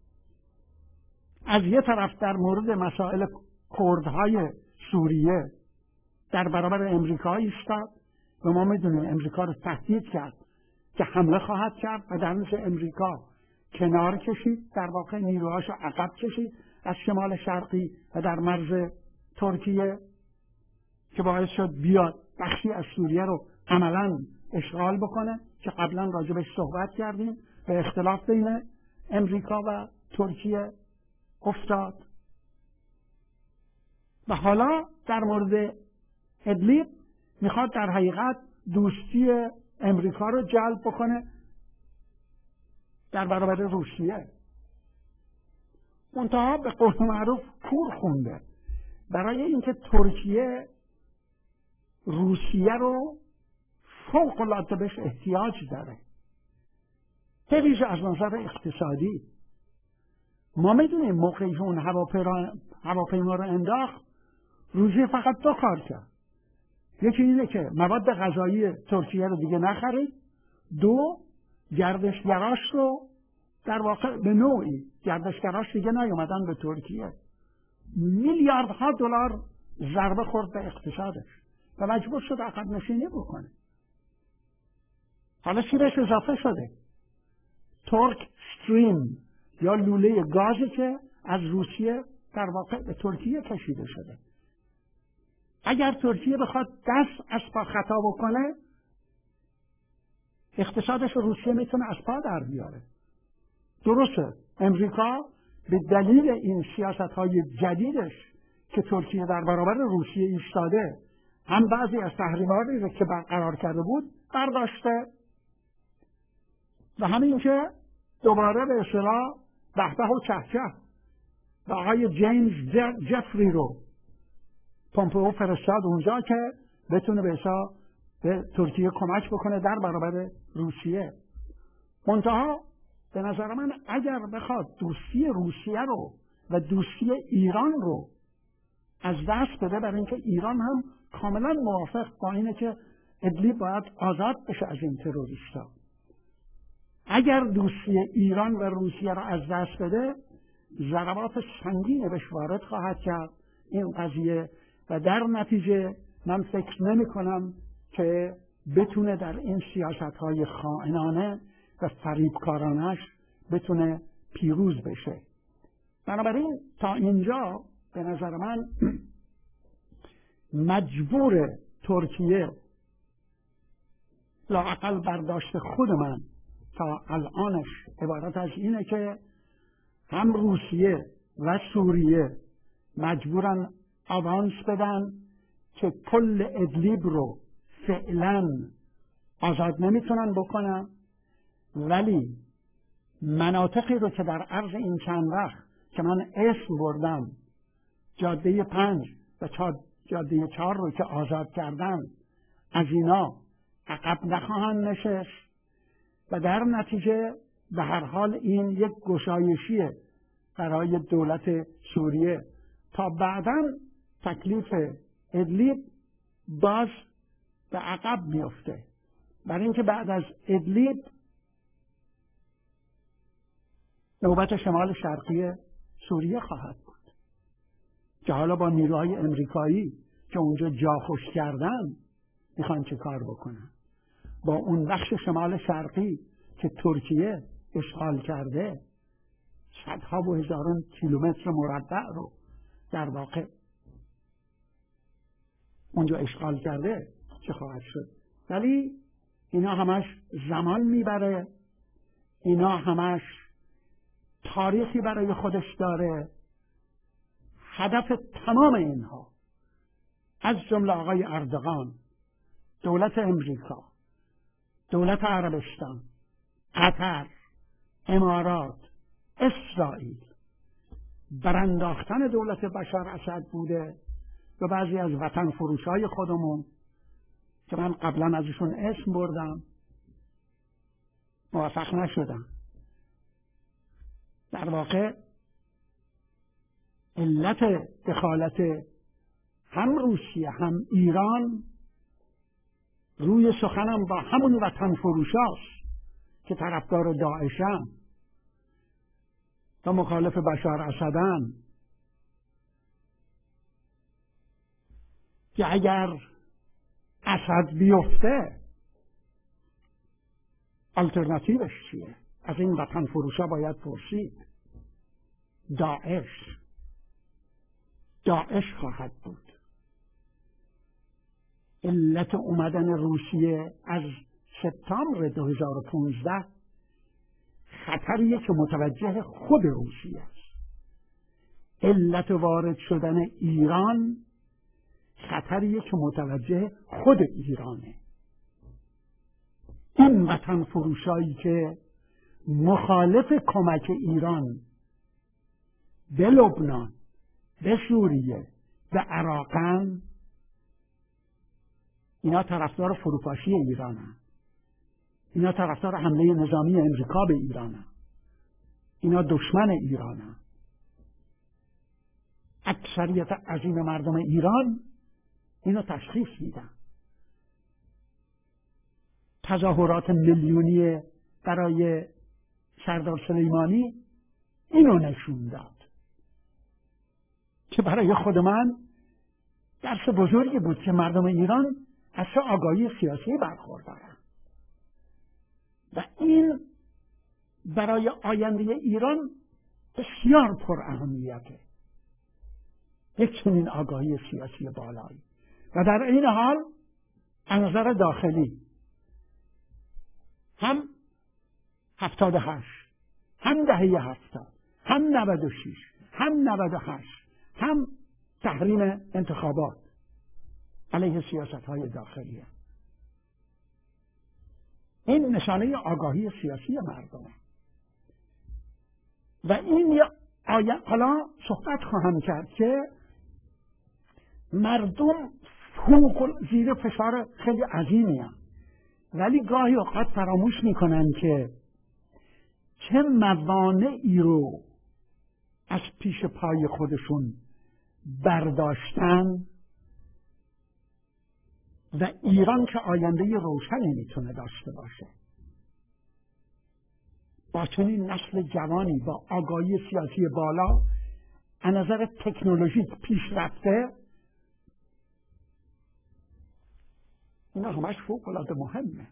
از یه طرف در مورد مسائل کردهای سوریه در برابر امریکا ایستاد و ما میدونیم امریکا رو تهدید کرد که حمله خواهد کرد و در نتیجه امریکا کنار کشید، در واقع نیروهاشو عقب کشید از شمال شرقی و در مرز ترکیه که باعث شد بیاد بخشی از سوریه رو عملاً اشغال بکنه که قبلا راجبش صحبت کردیم. به اختلاف بین امریکا و ترکیه افتاد و حالا در مورد ادلیب میخواد در حقیقت دوستی امریکا رو جلب بکنه در برابر روسیه. منتها به قول معروف کور خونده برای اینکه ترکیه روسیه رو فوق العاده بهش احتیاج داره، به ویژه از نظر اقتصادی. ما میدونیم موقعی که اون هواپیما رو انداخت روسیه فقط دو کار کرد. یکی اینه که مواد غذایی ترکیه رو دیگه نخرید، دو گردشگراش رو در واقع به نوعی گردشگراش دیگه نیومدن به ترکیه. میلیاردها دلار ضربه خورد به اقتصادش و مجبور شد عقب نشینی بکنه. حالا چی بهش اضافه شده؟ ترک استریم یا لوله گازی که از روسیه در واقع به ترکیه کشیده شده. اگر ترکیه بخواد دست از پا خطا بکنه اقتصادش روسیه میتونه از پا در بیاره. درسته امریکا به دلیل این سیاست‌های جدیدش که ترکیه در برابر روسیه ایستاده هم بعضی از تحریماتی رو که برقرار کرده بود برداشته و همین که دوباره به اصطلاح بهبه و چهچه و آقای جیمز جفری رو پومپئو فرستاد اونجا که بتونه به اصطلاح به ترکیه کمک بکنه در برابر روسیه. منتها به نظر من اگر بخواد دوستی روسیه رو و دوستی ایران رو از دست بده، برای اینکه ایران هم کاملا موافق با اینه که ادلیب باید آزاد بشه از این تروریستا، اگر دوستی ایران و روسیه رو از دست بده ضربات سنگینی بهش وارد خواهد کرد. این قضیه و در نتیجه من فکر نمی کنم که بتونه در این سیاست‌های خائنانه و فریبکارانش بتونه پیروز بشه. بنابراین تا اینجا به نظر من مجبور ترکیه، لااقل برداشت خود من تا الانش عبارت از اینه که هم روسیه و سوریه مجبورن آوانس بدن که کل ادلیب رو فعلا آزاد نمیتونن بکنن، ولی مناطقی رو که در عرض این چند وقت که من اسم بردم، جاده پنج و جاده چهار رو که آزاد کردن، از اینا عقب نخواهند نشست و در نتیجه به هر حال این یک گشایشیه برای دولت سوریه تا بعداً تکلیف ادلیب باز به عقب میفته، برای اینکه بعد از ادلیب نوبت شمال شرقی سوریه خواهد بود که حالا با نیروهای امریکایی که اونجا جا خوش کردن میخوان چه کار بکنن. با اون بخش شمال شرقی که ترکیه اشغال کرده، صدها و هزاران کیلومتر مربع رو در واقع اونجا اشغال کرده، چه خواهد شد؟ ولی اینا همش زمان میبره، اینا همش تاریخی برای خودش داره. هدف تمام اینها، از جمله آقای اردوغان، دولت امریکا، دولت عربستان، قطر، امارات، اسرائیل، برانداختن دولت بشار اسد بوده و بعضی از وطن فروشای خودمون که من قبلا ازشون اسم بردم موفق نشدم. در واقع علت دخالت هم روسیه هم ایران روی سخنم با همون وطن فروشاست که طرفدار داعشن و مخالف بشار اسدن، که اگر اسد بیفته آلترناتیوش چیه؟ از این وطن فروشا باید پرسید. داعش داعش خواهد بود. علت اومدن روسیه از سپتامبر دو هزار و پانزده خطریه که متوجه خود روسیه است. علت وارد شدن ایران خطریه که متوجه خود ایرانه. این وطن فروشایی که مخالف کمک ایران به لبنان، به سوریه، به عراقن، اینا طرفدار فروپاشی ایرانن، اینا طرفدار حمله نظامی امریکا به ایرانن، اینا دشمن ایرانن. اکثریت عظیم مردم ایران اینو تشخیص میدن. تظاهرات میلیونی برای سردار سلیمانی اینو نشون داد که برای خود من درس بزرگی بود که مردم ایران از چه آگاهی سیاسی برخوردارن و این برای آینده ایران بسیار پر اهمیته، یک چنین آگاهی سیاسی بالایی. و در این حال از نظر داخلی هم هفتاد و هشت، هم دهه هفتاد، هم نود و شش، هم نود و هشت، هم تحریم انتخابات علیه سیاست های داخلی. این نشانه آگاهی سیاسی مردمه و این آیا حالا صحبت خواهم کرد که مردم فوق زیر فشار خیلی عظیمی هم، ولی گاهی اوقات فراموش میکنن که چه موانعی رو از پیش پای خودشون برداشتن و ایران که آینده روشنی میتونه داشته باشه با چنین نسل جوانی با آگاهی سیاسی بالا، از نظر تکنولوژیک پیشرفته، اینا همش فوق العاده مهمه.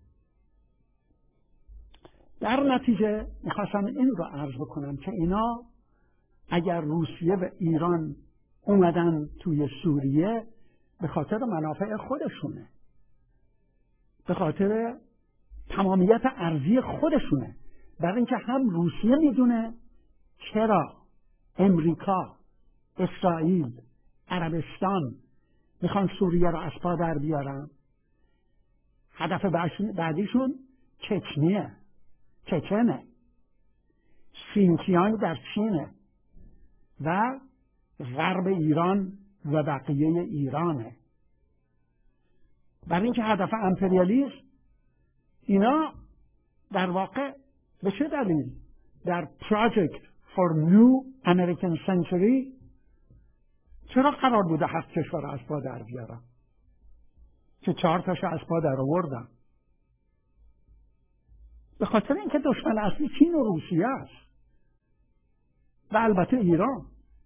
در نتیجه میخواستم این رو عرض بکنم که اینا اگر روسیه و ایران اومدن توی سوریه به خاطر منافع خودشونه، به خاطر تمامیت ارضی خودشونه، برای اینکه هم روسیه میدونه چرا امریکا، اسرائیل، عربستان میخوان سوریه رو از پا در بیارن. هدف بعدیشون چچنیه، چچنه، سینکیانگ در چینه و غرب ایران و بقیه ایرانه. برای اینکه هدف امپریالیسم اینا در واقع به چه دلیل در Project for New American Century چرا قرار بوده هفت کشور از پا در بیارن که چهار تاش از پا در آوردن؟ به خاطر اینکه دشمن اصلی چین و روسیه است و البته ایران.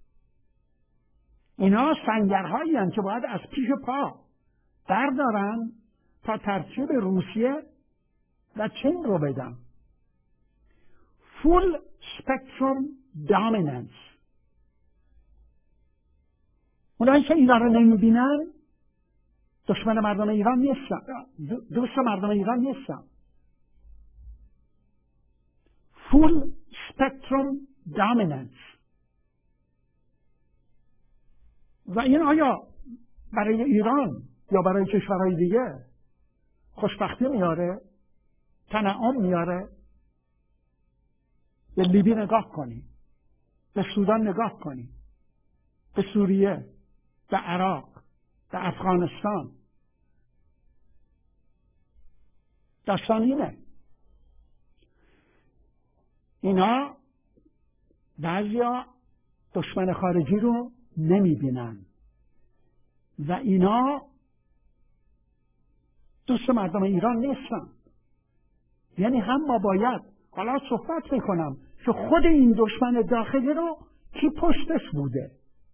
اینا سنگرهایی هستند که باید از پیش پا بردارن تا ترکیب روسیه و چین رو بدن. Full Spectrum Dominance. اونایی که اینا رو نمیبینن دشمن مردم ایران نیستن، دوست مردم ایران نیستن. Full Spectrum Dominance. و این آیا برای ایران یا برای کشورهای دیگه خوشبختی میاره؟ تنعم میاره؟ به لیبی نگاه کنی، به سودان نگاه کنی، به سوریه، به عراق، به افغانستان. داستان اینه. اینا بعضیا دشمن خارجی رو نمیبینن و اینا دوست مردم ایران نیستن. یعنی هم ما باید حالا صحبت میکنم که خود این دشمن داخلی رو کی پشتش بوده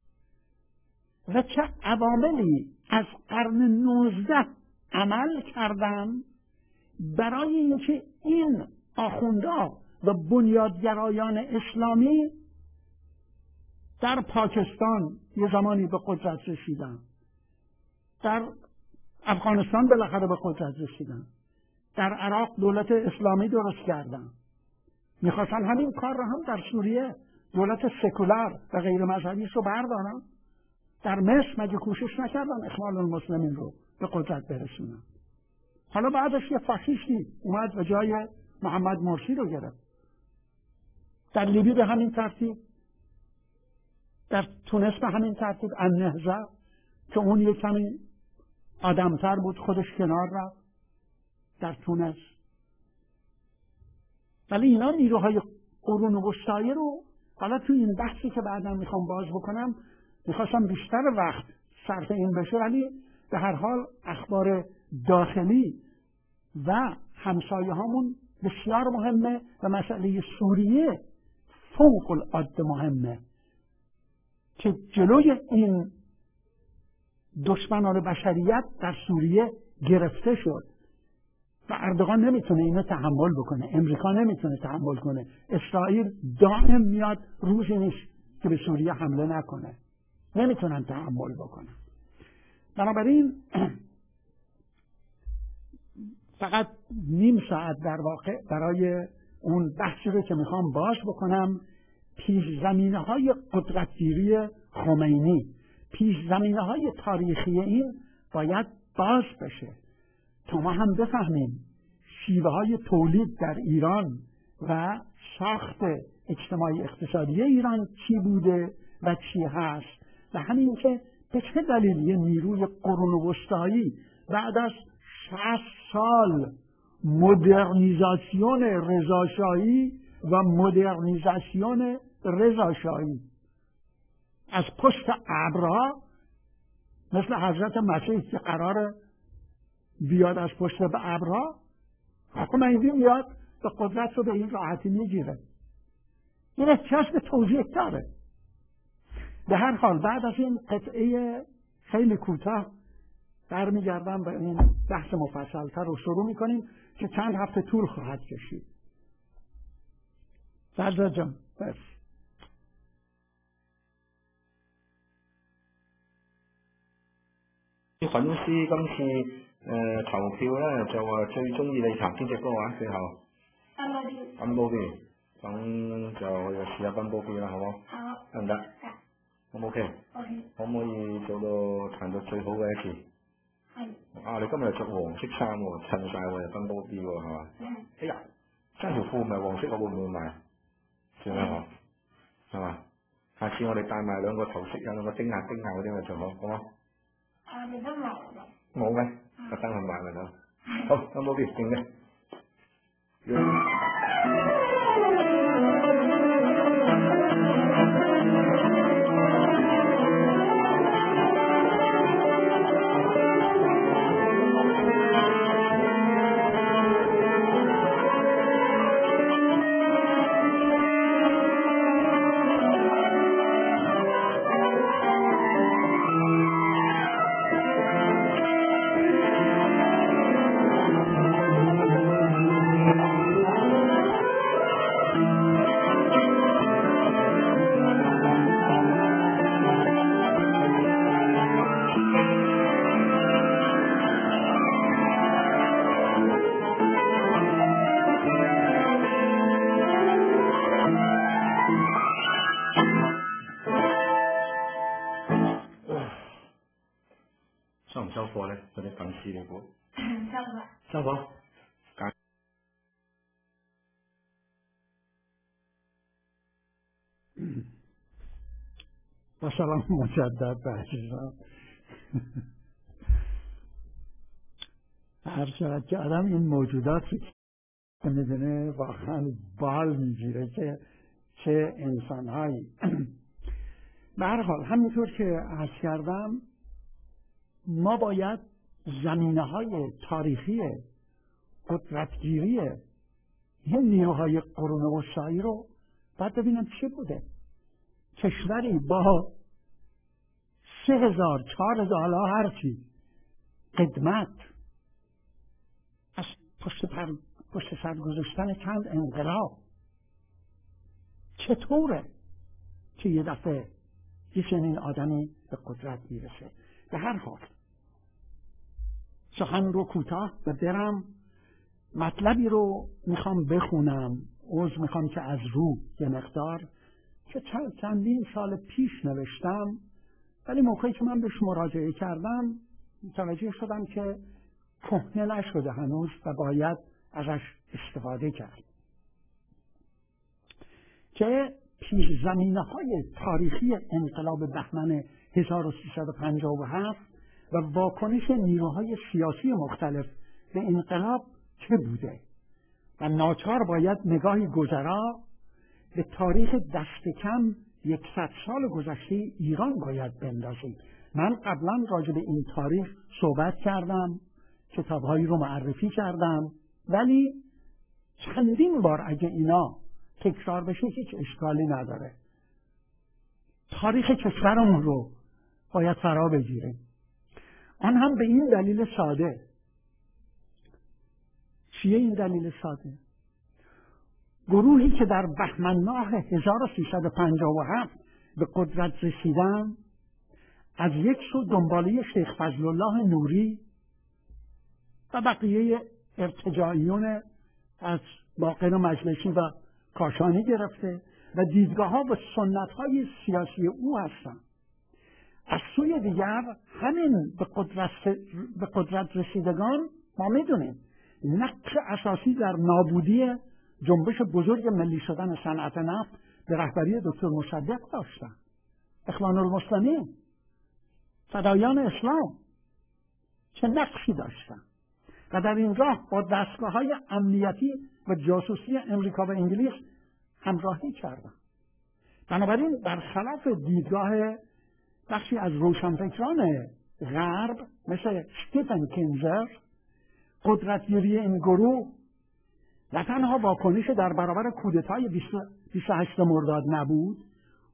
و چه عواملی از قرن نوزده عمل کردن برای اینکه این آخوندها و بنیادگرایان اسلامی در پاکستان یه زمانی به قدرت رسیدن، در افغانستان بالاخره به قدرت رسیدن، در عراق دولت اسلامی درست کردن. میخواستن همین کار رو هم در سوریه دولت سکولار و غیر مذهبی رو بردارن. در مصر مگه کوشش نکردن اخوان المسلمین رو به قدرت برسونن؟ حالا بعدش یه فاشیستی اومد و جای محمد مرسی رو گرفت. در لیبی به همین ترتیب، در تونس به همین ترتیب. النهضه که اون یک کمی آدمتر بود خودش کنار رفت در تونس. ولی اینا نیروهای قرون وسطایی رو حالا تو این بحثی که بعدا میخوام باز بکنم میخواستم بیشتر وقت صرف این بشه، ولی به هر حال اخبار داخلی و همسایه هامون بسیار مهمه و مسئله سوریه فوق العاده مهمه که جلوی این دشمنان بشریت در سوریه گرفته شد و اردوغان نمیتونه اینو تحمل بکنه، امریکا نمیتونه تحمل کنه، اسرائیل دائم میاد روزی نیست که به سوریه حمله نکنه، نمیتونن تحمل بکنن. بنابراین فقط نیم ساعت در واقع برای اون بحثی رو که میخوام باز بکنم، پیش زمینه های قدرتگیری خمینی، پیش زمینه های تاریخی این باید باز بشه تا ما هم بفهمیم شیوه های تولید در ایران و ساخت اجتماعی اقتصادی ایران چی بوده و چی هست و همین که به چه دلیل یه نیروی قرون وسطایی بعد از شصت سال مدرنیزاسیون رضاشاهی و مدرنیزاسیون رضاشاهی از پشت ابرها مثل حضرت مسیح که قراره بیاد از پشت به ابرها، خمینی میاد به قدرت رو به این راحتی میگیره. این احتیاج به توضیح داره. به هر حال بعد از این قطعه خیلی کوتاه برمیگردم و این بحث مفصل‌تر رو شروع میکنیم که چند هفته طول خواهد کشید. سرزا جان بس. 許女士今次誒投票咧，就話最中意你彈邊隻歌啊？最後奔波邊，咁就我就試下奔波邊啦，好冇？好。得唔得？得。O 唔 OK？ OK。可唔可以做到彈到最好嘅一次？係。啊！你今日着黃色衫喎，襯晒喎，又奔波邊喎，係嘛？嗯。哎呀，爭條褲唔係黃色，我會唔會買？算啦嗬，係嘛？下次我哋帶埋兩個頭飾，有兩個丁眼丁眼嗰啲咪最好，好嗎？啊！你都冇嘅。冇咩？特登去買咪得。好，奔波邊定嘅。收唔收貨咧？嗰啲粉絲你估？收貨。收貨。解。 با سلام مجدد به عزیزان. هر چقدر که آدم این موجودات رو میبینه واقعا بال میگیره که چه انسانهایی. به هر حال همینطور که عرض کردم ما باید زمینه‌های تاریخی قدرتگیری این نیروهای قرون وسطایی رو باید ببینم چه بوده. کشوری با سه هزار چهار هزار حالا هرچی قدمت از پشت, پر... پشت سر گذاشتن چند انقلاب چطوره که یه دفعه یه چنین آدمی به قدرت میرسه؟ به هر حال سخن رو کوتاه و برم مطلبی رو میخوام بخونم. عذر میخوام که از رو یه مقدار که چند چندین سال پیش نوشتم، ولی موقعی که من بهش مراجعه کردم متوجه شدم که کهنه نشده هنوز و باید ازش استفاده کرد. که پیش‌زمینه های تاریخی انقلاب بهمن هزار و سیصد و پنجاه و هفت و واکنش نیروهای سیاسی مختلف به انقلاب چه بوده و ناچار باید نگاهی گذرا به تاریخ دست کم یکصد سال گذشته ایران باید بندازیم. من قبلا راجع به این تاریخ صحبت کردم، کتابهایی رو معرفی کردم، ولی چندین بار اگه اینا تکرار بشه هیچ اشکالی نداره. تاریخ کشورمون رو باید فرا بگیریم. آن هم به این دلیل ساده. چیه این دلیل ساده؟ گروهی که در بهمن ماه هزار و سیصد و پنجاه و هفت به قدرت رسیدن، از یک سو دنباله شیخ فضل الله نوری و بقیه ارتجاعیون از باقر مجلسی و کاشانی گرفته و دیدگاه ها و سنت های سیاسی او هستند. از سوی دیگر همین به قدرت, به قدرت رسیدگان ما میدونیم نقش اساسی در نابودی جنبش بزرگ ملی شدن صنعت نفت به رهبری دکتر مصدق داشتن. اخوان المسلمین، فدایان اسلام چه نقشی داشتن و در این راه با دستگاه های امنیتی و جاسوسی امریکا و انگلیس همراهی کردن. بنابراین برخلاف دیدگاه بخشی از روشنفکران غرب مثل استیفن کینزر، قدرتگیری این گروه و تنها واکنش در برابر کودتای بیست و هشتم مرداد نبود،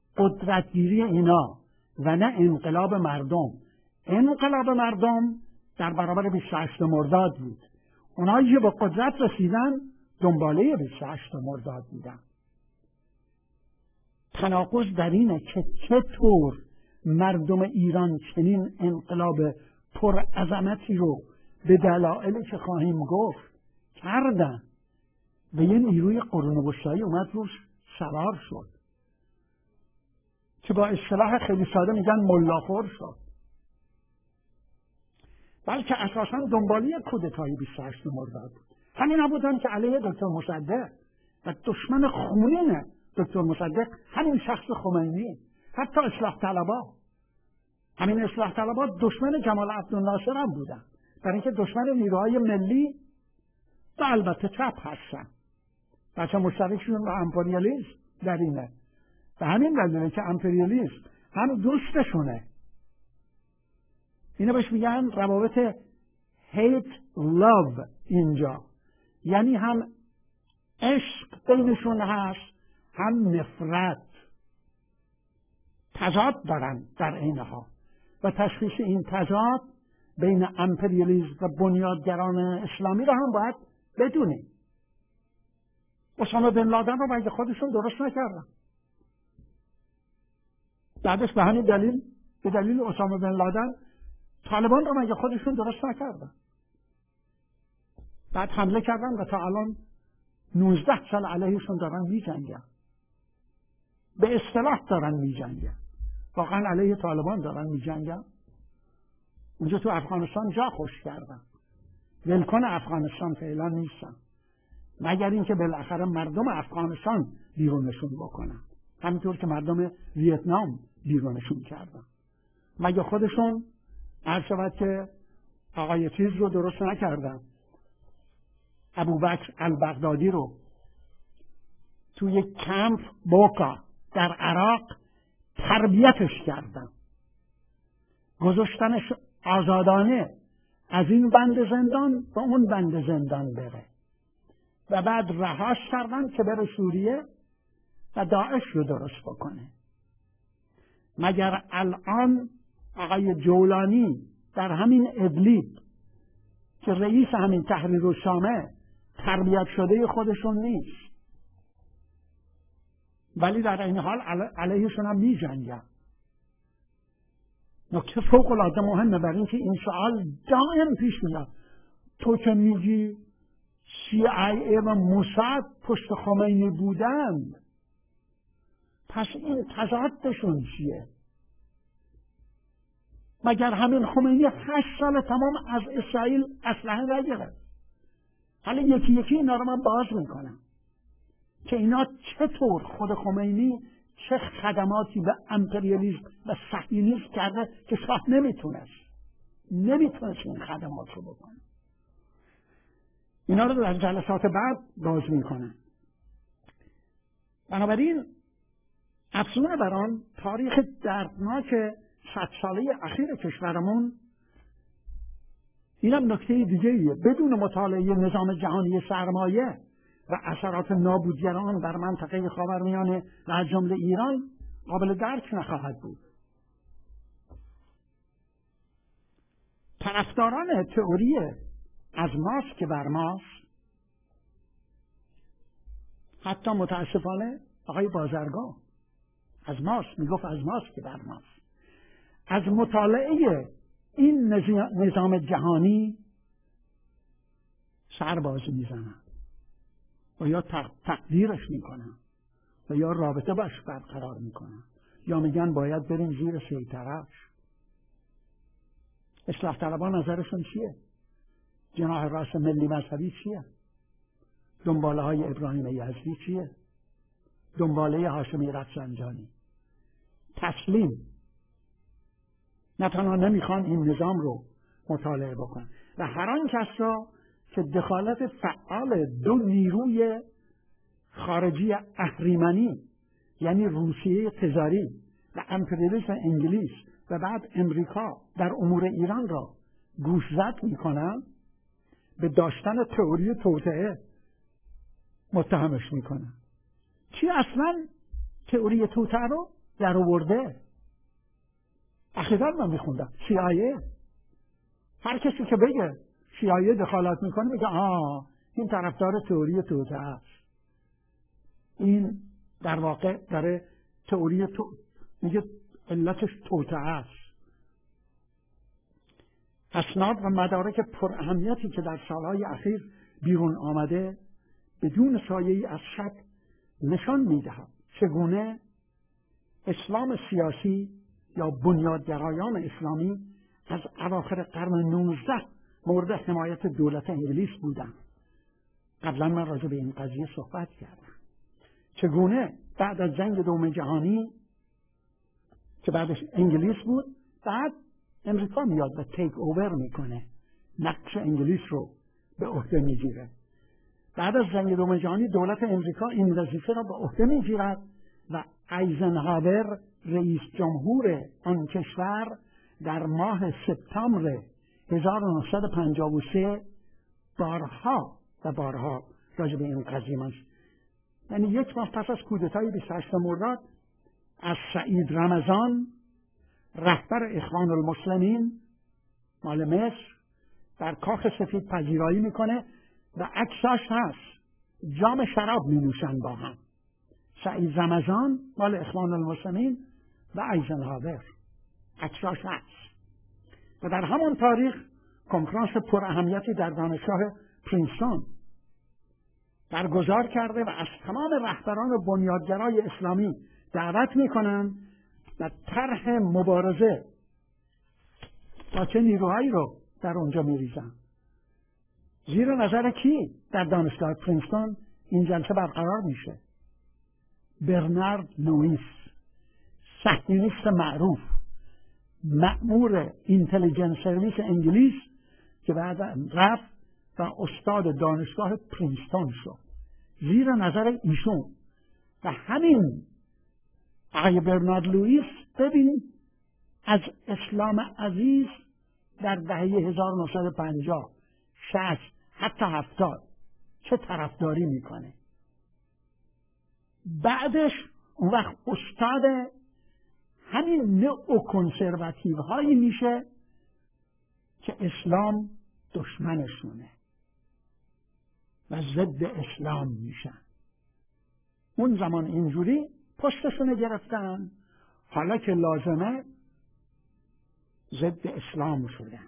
قدرتگیری اینا و نه انقلاب مردم. انقلاب مردم در برابر بیست و هشتم مرداد بود. اونایی که به قدرت رسیدن دنباله بیست و هشتم مرداد بودن. تناقض در اینه که چطور مردم ایران چنین انقلاب پر عظمتی رو به دلایلی که خواهیم گفت کردن و یه نیروی قرون وسطایی اومد روش سوار شد که با اصطلاح خیلی ساده میگن ملاخور شد، بلکه اساساً دنبالی کودتای بیست و هشتم مرداد بود. همین نبودن که علیه دکتر مصدق و دشمن خونین دکتر مصدق همین شخص خمینی، حتی اصلاح طلبا، همین اصلاح طلبا دشمن جمال عبدالناصر هم بودن، برای اینکه دشمن نیروهای ملی و البته چپ هستن. بچه مشترکشون با امپریالیسم در اینه و همین دلیله که امپریالیسم هم دوستشونه. اینا بهش میگن روابط hate love اینجا، یعنی هم عشق بینشون هست هم نفرت، تضاد دارن در عین حال و تشخیص این تضاد بین امپریالیسم و بنیادگران اسلامی رو هم باید بدونیم. اسامه بن لادن رو مگه خودشون درست نکردن؟ بعدش به همین دلیل به دلیل اسامه بن لادن طالبان رو مگه خودشون درست نکردن؟ بعد حمله کردن و تا الان نوزده سال علیهشون دارن می جنگن. به اصطلاح دارن می جنگن، واقعا علیه طالبان دارن می جنگن. اونجا تو افغانستان جا خوش کردن، ولکن افغانستان فعلا نیستن، مگر اینکه بالاخره مردم افغانستان بیرونشون بکنن، همینطور که مردم ویتنام بیرونشون کردن. مگه خودشون عرض شود که آقای چیز رو درست نکردن، ابوبکر البغدادی رو توی یک کمپ بوکا در عراق تربیتش کردن، گذاشتنش آزادانه از این بند زندان به اون بند زندان بره و بعد رهاش کردن که بره سوریه و داعش رو درست بکنه. مگر الان آقای جولانی در همین ادلیب که رئیس همین تحریر الشامه تربیت شده خودشون نیست، ولی در این حال علیهشون هم می جنگن. نکته فوق العاده مهمه، برای اینکه این سوال دائم پیش میاد. تو که میگی سی آی ای و موساد پشت خمینی بودند، پس این تضادشون چیه؟ مگر همین خمینی هشت سال تمام از اسرائیل اسلحه نگرفت؟ حالا یکی یکی اینا رو من باز میکنم که اینا چطور خود خمینی چه خدماتی به امپریالیسم و صهیونیسم کرده که شاه نمیتونست نمیتونست این خدمات رو بکنه. اینا رو در جلسات بعد باز میکنم. بنابراین افزون بر آن تاریخ دردناک صد ساله اخیر کشورمون، اینم نکته دیگه ایه. بدون مطالعه نظام جهانی سرمایه و اثرات نابودگران در منطقه خاورمیانه و از جمله ایران قابل درک نخواهد بود. طرفداران تئوری از ماست که بر ماست، حتی متاسفانه آقای بازرگان از ماست میگفت از ماست که بر ماست، از مطالعه این نظام جهانی سربازی میزنن و یا تقدیرش میکنن و یا رابطه باش برقرار میکنن یا میگن باید بریم زیر سیطره‌اش. اصلاح طلبان نظرشون چیه؟ جناح راست ملی مذهبی چیه؟ دنباله های ابراهیم یزدی چیه؟ دنباله هاشمی رفسنجانی. تسلیم. نه تنها نمیخوان این نظام رو مطالعه بکنن و هر آن کس را که دخالت فعال دو نیروی خارجی اهریمنی، یعنی روسیه تزاری و امپریالیسم انگلیس و بعد امریکا در امور ایران را گوشزد میکنن، به داشتن تئوری توطئه متهمش میکنن. کی اصلا تئوری توطئه رو در آورده؟ اخیراً من میخوندم سی آی ای هر کسی که بگه سی‌آی‌ای دخالت میکنه بگه آه این طرفدار تئوری توطئه است. این در واقع داره تئوری تو میگه علتش توطئه است. اسناد و مدارک پر اهمیتی که در سالهای اخیر بیرون آمده بدون سایه‌ای از شک نشان میدهد چگونه اسلام سیاسی یا بنیادگرایان اسلامی از اواخر قرن نوزده مورد حمایت دولت انگلیس بودند. قبلا من راجع به این قضیه صحبت کردم. چگونه بعد از جنگ دوم جهانی که بعدش انگلیس بود، بعد امریکا میاد و تیک اوور میکنه، نقش انگلیس رو به عهده میگیره. بعد از جنگ دوم جهانی دولت امریکا این وظیفه را به عهده میگیرد و ایزنهاور رئیس جمهور آن کشور در ماه سپتامبر هزار و نهصد و پنجاه و سه بارها و بارها راجع به این قضیه من، یعنی یک ماه پس از کودتای بیست و هشتم مرداد، از سعید رمضان رهبر اخوان المسلمین مال مصر در کاخ سفید پذیرایی میکنه و عکساش هست، جام شراب می نوشن با هم، سعید رمضان مال اخوان المسلمین و ایزنهاور، عکساش هست. و در همون تاریخ کنفرانس پر اهمیتی در دانشگاه پرینستون برگزار کرده و از تمام رهبران بنیادگرای اسلامی دعوت میکنن و طرح مبارزه با چه نیروهایی رو در اونجا میریزن. زیر نظر کی در دانشگاه پرینستون این جلسه برقرار میشه؟ برنارد لوئیس، صهیونیست معروف، مأمور اینتلیجنس سرویس انگلیس که بعد رفت و استاد دانشگاه پرینستون شد. زیر نظر ایشون و همین آقای برنارد لوئیس، ببین از اسلام عزیز در دهه هزار و نهصد و پنجاه، شصت، حتی هفتاد چه طرفداری میکنه. بعدش اون وقت استاد همین نوع کنسرواتیو هایی میشه که اسلام دشمنشونه و ضد اسلام میشن. اون زمان اینجوری پشتشونه گرفتن، حالا که لازمه ضد اسلام شدن.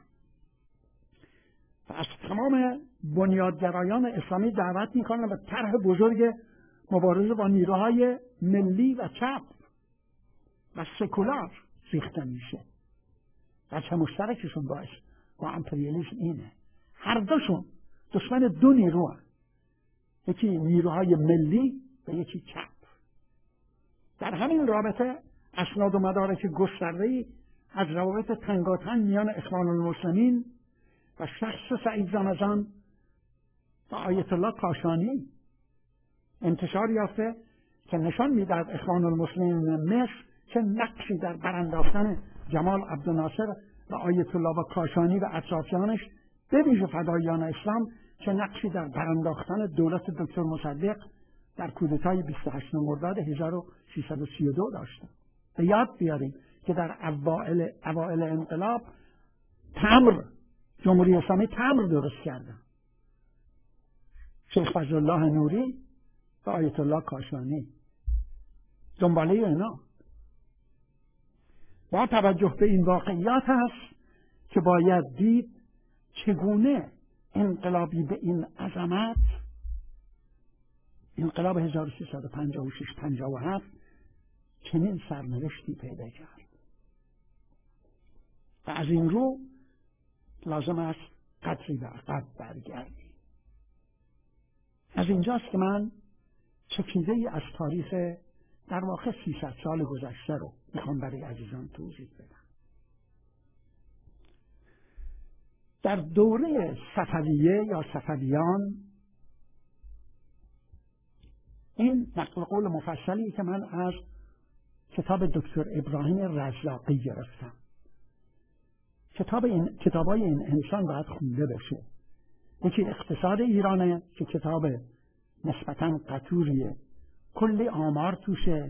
و از تمام بنیادگرایان اسلامی دعوت میکنن و طرح بزرگ مبارزه با نیروهای ملی و چپ و سکولار ریخته میشه. وجه مشترکشون باش با امپریالیسم اینه، هر دوشون دشمن دو نیرو هست، یکی نیروهای ملی و یکی چپ. در همین رابطه اسناد و مدارک گسترده‌ای از روابط تنگاتنگ میان اخوان المسلمین و شخص سعید رمضان و آیت الله کاشانی انتشار یافته که نشان می‌دهد اخوان المسلمین مصر چه نقشی در برانداختن جمال عبدالناصر و آیت الله و کاشانی و اطرافیانش به ویژه فداییان اسلام چه نقشی در برانداختن دولت دکتر مصدق در کودتای بیست و هشتم مرداد هزار و سیصد و سی و دو داشتن. به یاد بیاریم که در اوائل اوائل انقلاب تمر جمهوری اسلامی تمر درست کردن، شیخ فضلالله نوری و آیت الله کاشانی دنباله اینا. با توجه به این واقعیات هست که باید دید چگونه انقلابی به این عظمت، انقلاب هزار و سیصد و پنجاه و شش پنجاه و هفت، چنین سرنوشتی پیدا کرد. و از این رو لازم است قدری به عقب برگردیم. از اینجاست که من چکیده‌ای از تاریخ در واقع سیصد سال گذشته رو میخوام برای عزیزان توضیح بدم. در دوره صفویه یا صفویان، این نقل قول مفصلی که من از کتاب دکتر ابراهیم رزاقی گرفتم. کتاب این کتابای این انسان باید خونده بشه. یکی اقتصاد ایرانه که کتاب نسبتاً قطوریه، کلی آمار توشه،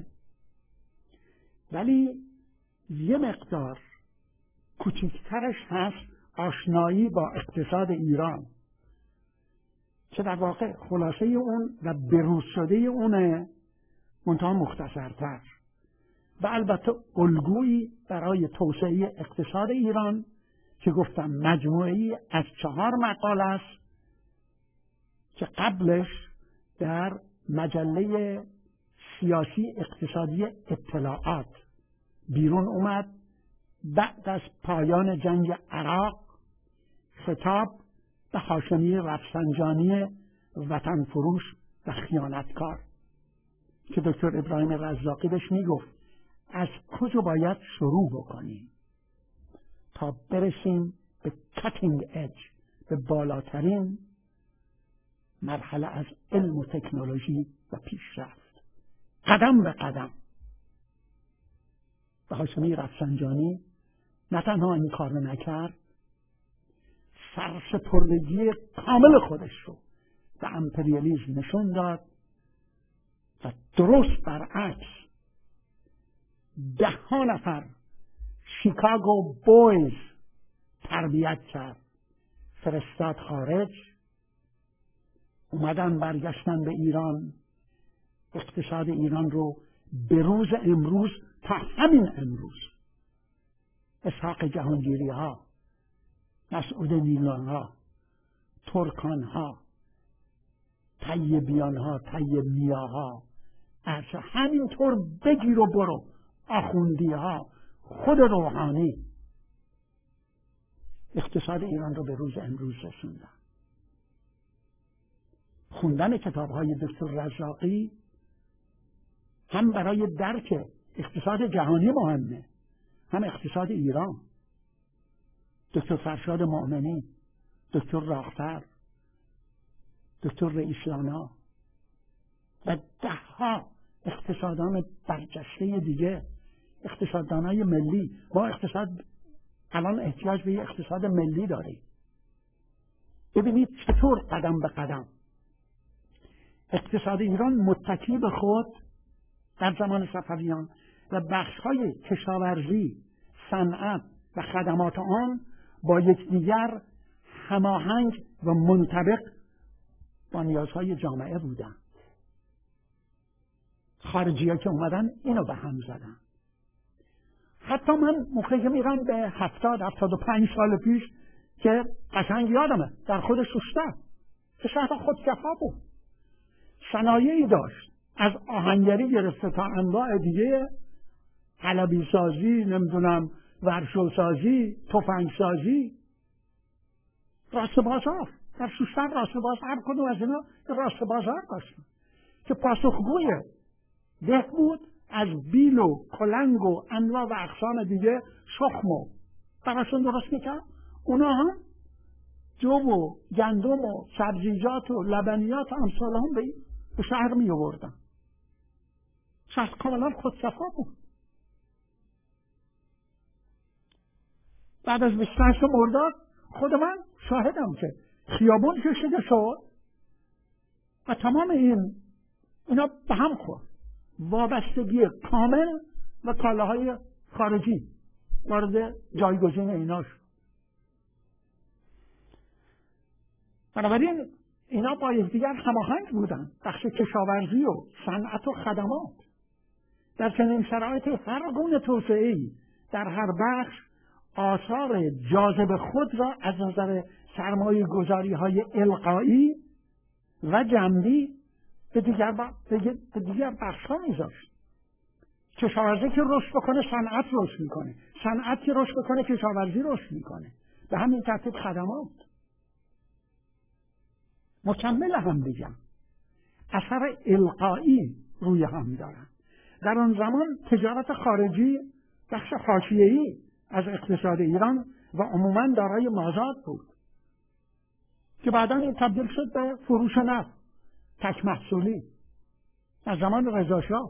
ولی یه مقدار کوچکترش هست آشنایی با اقتصاد ایران که در واقع خلاصه اون و بروز شده اونه، منتها مختصرتر، و البته الگویی برای توسعه اقتصاد ایران که گفتم مجموعه‌ای از چهار مقاله است که قبلش در مجله سیاسی اقتصادی اطلاعات بیرون اومد بعد از پایان جنگ عراق، خطاب به هاشمی رفسنجانی وطن فروش و خیانتکار که دکتر ابراهیم رزاقی بهش میگفت از کجا باید شروع بکنیم تا برسیم به کاتینگ اج، به بالاترین مرحله از علم و تکنولوژی و پیشرفت، قدم به قدم. و هاشمی رفسنجانی نه تنها این کار رو نکرد، سرسپردگی کامل خودش رو به امپریالیسم نشون داد و درست برعکس ده ها نفر شیکاگو بویز تربیت کرد، فرستاد خارج، اومدن برگشتن به ایران، اقتصاد ایران رو به روز امروز تا همین امروز اسحاق جهانگیری ها، مسعود نیلان ها، ترکان ها، طیبیان ها، طیبیا ها، ارچه همینطور بگیر و برو، آخوندی ها، خود روحانی اقتصاد ایران رو به روز امروز رسوندن. خوندن کتاب های دکتر رزاقی هم برای درک اقتصاد جهانی مهمه، هم اقتصاد ایران. دکتر فرشاد مؤمنی، دکتر راختر، دکتر رئیسلانا و ده ها اقتصاددان برجسته دیگه، اقتصاددانای ملی. ما اقتصاد الان احتیاج به اقتصاد ملی داریم. ببینید چطور قدم به قدم اقتصاد ایران متکی به خود در زمان صفویان و بخش‌های کشاورزی، صنعت و خدمات آن با یکدیگر هماهنگ و منطبق با نیازهای جامعه بودند. خارجی‌ها که اومدن اینو به هم زدن. حتی من موقعی که میرم به هفتاد هفتاد و پنج سال پیش که قشنگ یادمه در خود شوشتر که شهر خودکفا بود، صنایعی داشت، از آهنگری گرفته تا انواع دیگه، حلبی سازی، نمیدونم ورشو سازی، تفنگ سازی، راست بازار. در شوشتر راست بازار، هر کدوم از اینا راست بازار داشتن که پاسخگوی ده بود از بیل و کلنگ و انواع و اقسام دیگه، شخمو براشون درست میکرد. اونا هم جو و گندم و سبزیجات و لبنیات و امثال هم به به شهر می آوردن. شهر کاملا خودکفا بود. بعد از بیست و هشت مرداد خود من شاهدم که خیابون کشیده شد و تمام این اینا به هم خورد. وابستگی کامل و کالاهای خارجی وارد جایگزین اینا شد. بنابراین اینا با یکدیگر هماهنگ بودن، بخش کشاورزی و صنعت و خدمات. در چنین شرایط هر گونه توسعه‌ای در هر بخش آثار جاذب خود را از نظر سرمایه گذاری های القایی و جنبی به دیگر, ب... به دیگر بخش ها میذاشت. کشاورزی که رشد بکنه صنعت رشد میکنه، صنعت که رشد بکنه کشاورزی رشد میکنه، به همین ترتیب خدمات مکمل هم دیگه اثر القایی روی هم دارن. در آن زمان تجارت خارجی بخش حاشیه‌ای از اقتصاد ایران و عموماً دارای مازاد بود که بعداً این تبدیل شد به فروش نفت تک محصولی از زمان رضا شاه.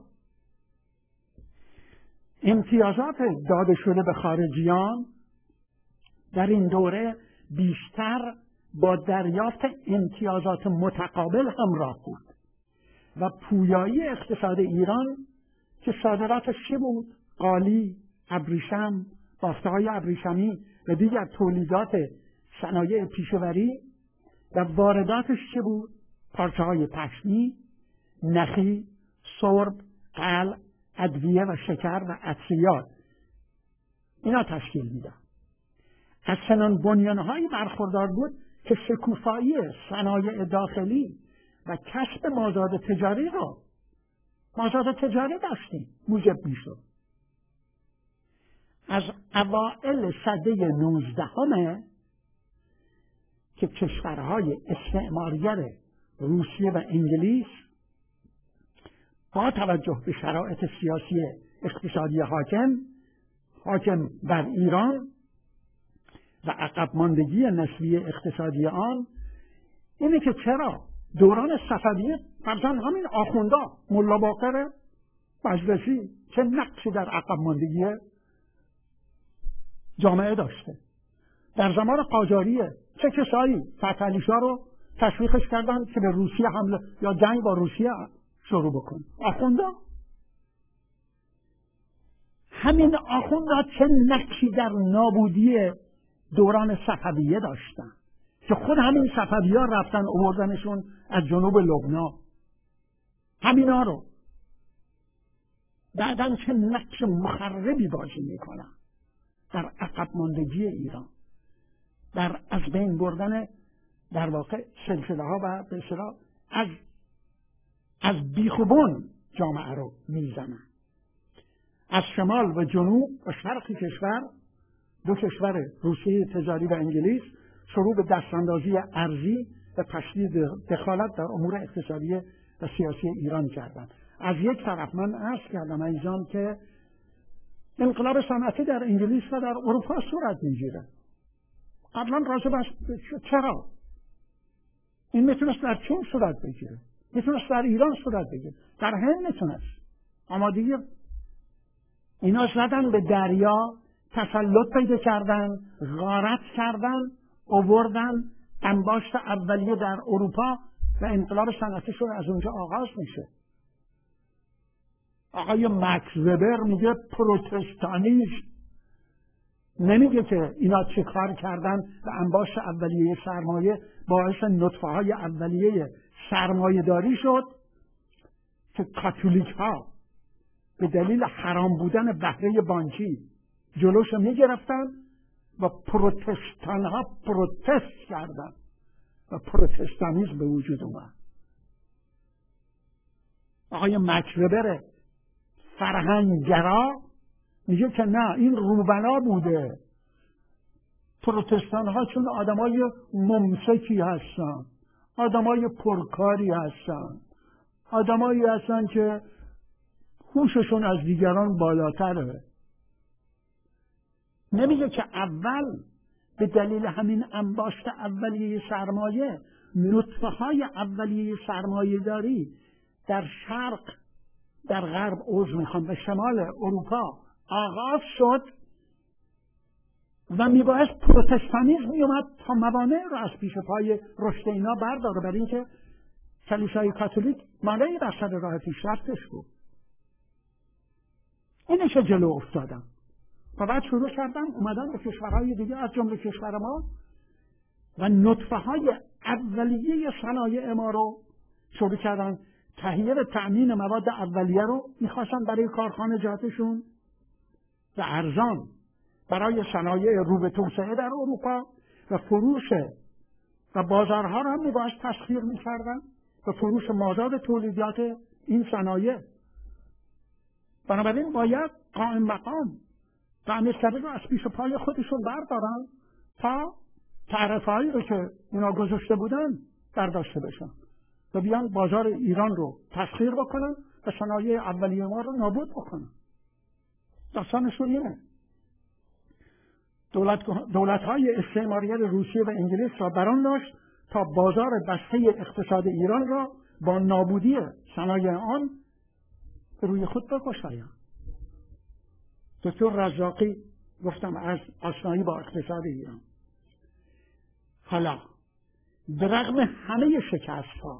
امتیازات داده شده به خارجیان در این دوره بیشتر با دریافت امتیازات متقابل همراه بود و پویایی اقتصاد ایران که صادراتش چی بود؟ قالی، ابریشم، بافته‌های ابریشمی و دیگر تولیدات صنایع پیشه‌وری و وارداتش چه بود؟ پارچه های پشمی، نخی، سرب، قلع، ادویه و شکر و عطریات اینا تشکیل میدن. از چنان بنیانهایی برخوردار بود که شکوفایی صنایع داخلی و کسب مازاد تجاری را مازاد تجاری داشتیم موجب میشد. از اوائل سده نوزدهم که کشورهای استعمارگر روسیه و انگلیس با توجه به شرایط سیاسی اقتصادی حاکم حاکم بر ایران و عقب ماندگی نسبی اقتصادی آن اینه که چرا دوران صفویه فرضاً همین آخوندا ملا باقر مجلسی چه نقشی در عقب ماندگی جامعه داشته. در زمان قاجاریه چه کسایی فتحعلی‌شاه رو تشویقش کردن که به روسیه حمله یا جنگ با روسیه شروع بکن؟ آخوندا. همین آخوندا چه نقشی در نابودی دوران صفویه داشتن که خود همین صفویه ها رفتن آوردنشون از جنوب لبنان. همینا رو بعدن چه نقش مخربی بازی میکنن در عقب ماندگی ایران، در از بین بردن در واقع سلسله ها و به اصطلاح از از بیخوبون جامعه رو میزنن. از شمال و جنوب و شرق کشور، دو کشور روسیه تجاری و انگلیس، شروع به دستاندازی ارضی و تشدید دخالت در امور اقتصادی و سیاسی ایران کردند. از یک طرف من عرض کردم ایزان که انقلاب صنعتی در انگلیس و در اروپا صورت میگیره. قبلا راجع به چرا این میتونست در چین صورت بگیره، میتونست در ایران صورت بگیره، در هند میتونست، اما دیگه اینا زدن به دریا، تسلط پیدا کردن، غارت کردن، آوردن انباشت اولیه در اروپا و انقلاب صنعتیشون از اونجا آغاز میشه. آقای مکس وبر میگه پروتستانیسم، نمیگه که اینا چه کار کردن و انباشت اولیه سرمایه باعث نطفه های اولیه سرمایه داری شد که کاتولیک ها به دلیل حرام بودن بهره بانکی جلوش میگرفتن و پروتستان ها پروتست کردن و پروتستانیسم به وجود اومد. آقای مکس وبر فرهنگگرا میگه که نه، این روبنا بوده. پروتستان ها چون آدمای ممسکی هستن، آدمای پرکاری هستن، آدمایی هستن که هوششون از دیگران بالاتره. نمیگه که اول به دلیل همین انباشت اولیه سرمایه، نطفه های اولیه سرمایه داری در شرق، در غرب عضو میخوام، به شمال اروپا آغاز شد و میبایست پروتستانیسم میومد تا موانع رو از پیش پای رشد اینا برداره، برای اینکه کلیسای کاتولیک مانعی بر سر راه پیشرفتش بود. اینه که جلو افتادن و بعد شروع کردن اومدن به کشورهای دیگه از جمله کشور ما و نطفه های اولیه صنایع ما رو شروع کردن تهیه و تأمین مواد اولیه رو میخواستن برای کارخانجاتشون و ارزان برای صنایع رو به توسعه در اروپا و فروش و بازارها رو هم میبایست تسخیر میکردن و فروش مازاد تولیدات این صنایع. بنابراین باید قائم مقام و امیرکبیر رو از پیش پای خودشون بردارن تا تعرفه‌هایی رو که اینا گذاشته بودن برداشته بشن و بیان بازار ایران رو تسخیر بکنن و صنایع اولیه ما رو نابود بکنن. داستانشون اینه. دولت دولت‌های استعماری روسیه و انگلیس را بران داشت تا بازار بسته اقتصاد ایران را با نابودی صنایع آن به روی خود بگشایند. دکتر رزاقی گفتم از آشنایی با اقتصاد ایران. حالا به رغم همه شکست‌ها،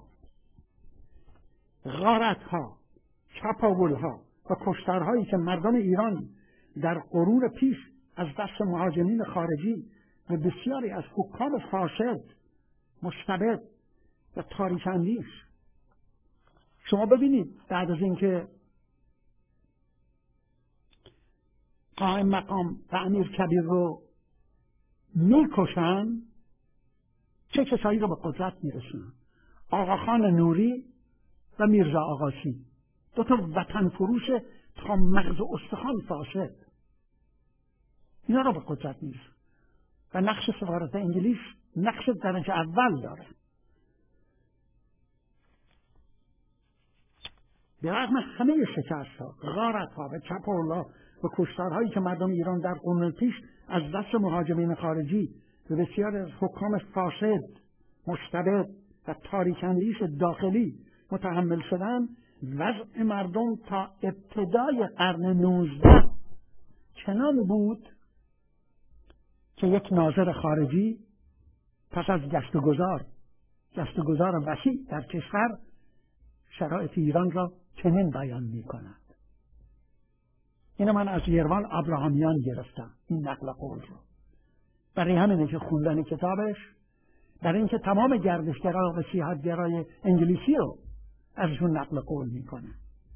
غارت‌ها، چپاول‌ها و کشتارهایی که مردم ایران در قرون پیش از دست مهاجمین خارجی و بسیاری از حکام فاسد، مستبد و تاریک اندیش. شما ببینید بعد از اینکه قائم مقام و امیر کبیر رو میکشن، چه کسایی رو به قدرت میرسونن؟ آقاخان نوری و میرزا آقاسی، دو تا وطن فروش تا مغز استخوان فاسد، اینا رو به قدرت میرسونن و نقش سفارت انگلیس نقش درجه اول داره. به رغم همه شکست ها، غارت ها و چپاولا و کشتارهایی که مردم ایران در قرون پیش از دست مهاجمین خارجی و بسیار از حکام فاسد، مستبد و تاریک‌اندیش داخلی متحمل شدن، وضع مردم تا ابتدای قرن نوزده چنان بود که یک ناظر خارجی پس از گشت و گذار گشت و گذار وسیع در کشور شرایط ایران را چنین بیان می کند. اینو من از یروان ابراهامیان گرفتم، این نقل قول رو. برای همینه که خوندن کتابش، برای اینکه تمام گردشگرا و سیاحتگرای انگلیسی رو ازشون نقل قول میکنه.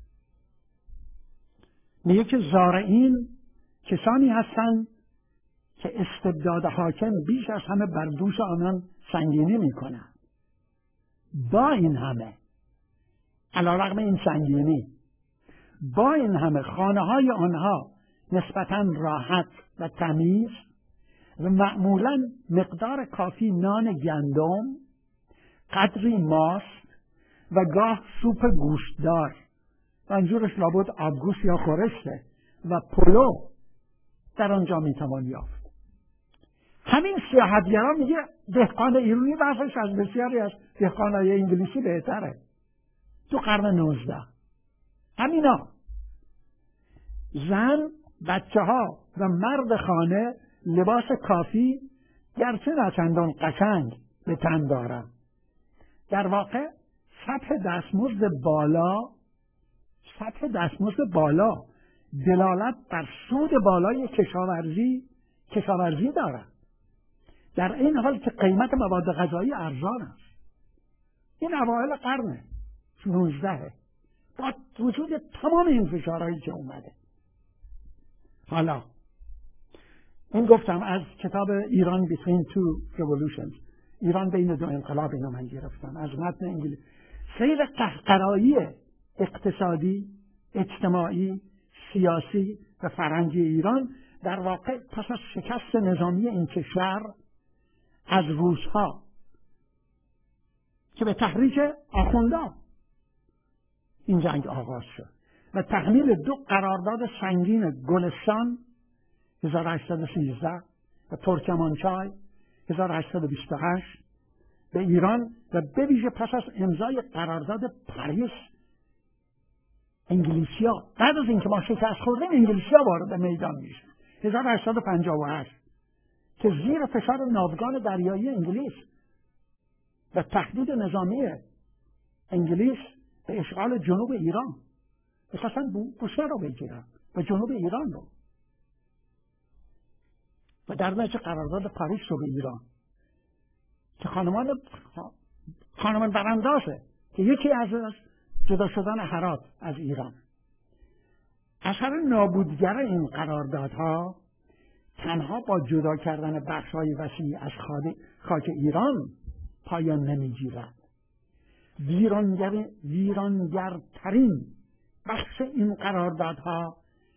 میگه که زارعین کسانی هستند که استبداد حاکم بیش از همه بر دوش آنان سنگینی میکنند. با این همه، علیرغم این سنگینی، با این همه خانه های آنها نسبتاً راحت و تمیز و معمولاً مقدار کافی نان گندم، قدری ماست و گاه سوپ گوشتدار، منظورش لابد آبگوشت یا خورشته، و پلو در آنجا میتوان یافت. همین سیاحتگرا میگه دهقان ایرانی وضعش از بسیاری از دهقانای انگلیسی بهتره تو قرن نوزده. همینا زن، بچه ها و مرد خانه لباس کافی، گرچه نه چندان قشنگ، به تن دارن. در واقع سطح دستمزد بالا سطح دستمزد بالا دلالت بر سود بالای کشاورزی کشاورزی دارد، در این حال که قیمت مواد غذایی ارزان است. این اوایل قرن نوزده با وجود تمام این فشارهایی که اومده. حالا این گفتم از کتاب ایران Between Two Revolutions، ایران بین دو انقلاب، اینو من گرفتم از متن انگلیسی. سیر قهقرایی اقتصادی، اجتماعی، سیاسی و فرهنگی ایران در واقع پس از شکست نظامی این کشور از روس‌ها که به تحریک آخوندان این جنگ آغاز شد و تحمیل دو قرارداد سنگین گلستان هزار و هشتصد و سیزده و ترکمانچای هزار و هشتصد و بیست و هشت به ایران و به ویژه پس از امضای قرارداد پاریس، انگلیسیا بعد از اینکه ما شکست خوردیم انگلیسیا وارد میدان میشن هزار و هشتصد و پنجاه و هشت که زیر فشار ناوگان دریایی انگلیس و تهدید نظامی انگلیس به اشغال جنوب ایران میخواستن بوشهر رو بگیرن و جنوب ایران رو و در نتیجه قرارداد پاریس رو به ایران که خانمان خانمان براندازه که یکی از جدا شدن هرات از ایران. اثر نابودگر این قراردادها تنها با جدا کردن بخش‌های وسیع از خاک ایران پایان نمیگیرد. ویرانگر ویرانگرترین بخش این قراردادها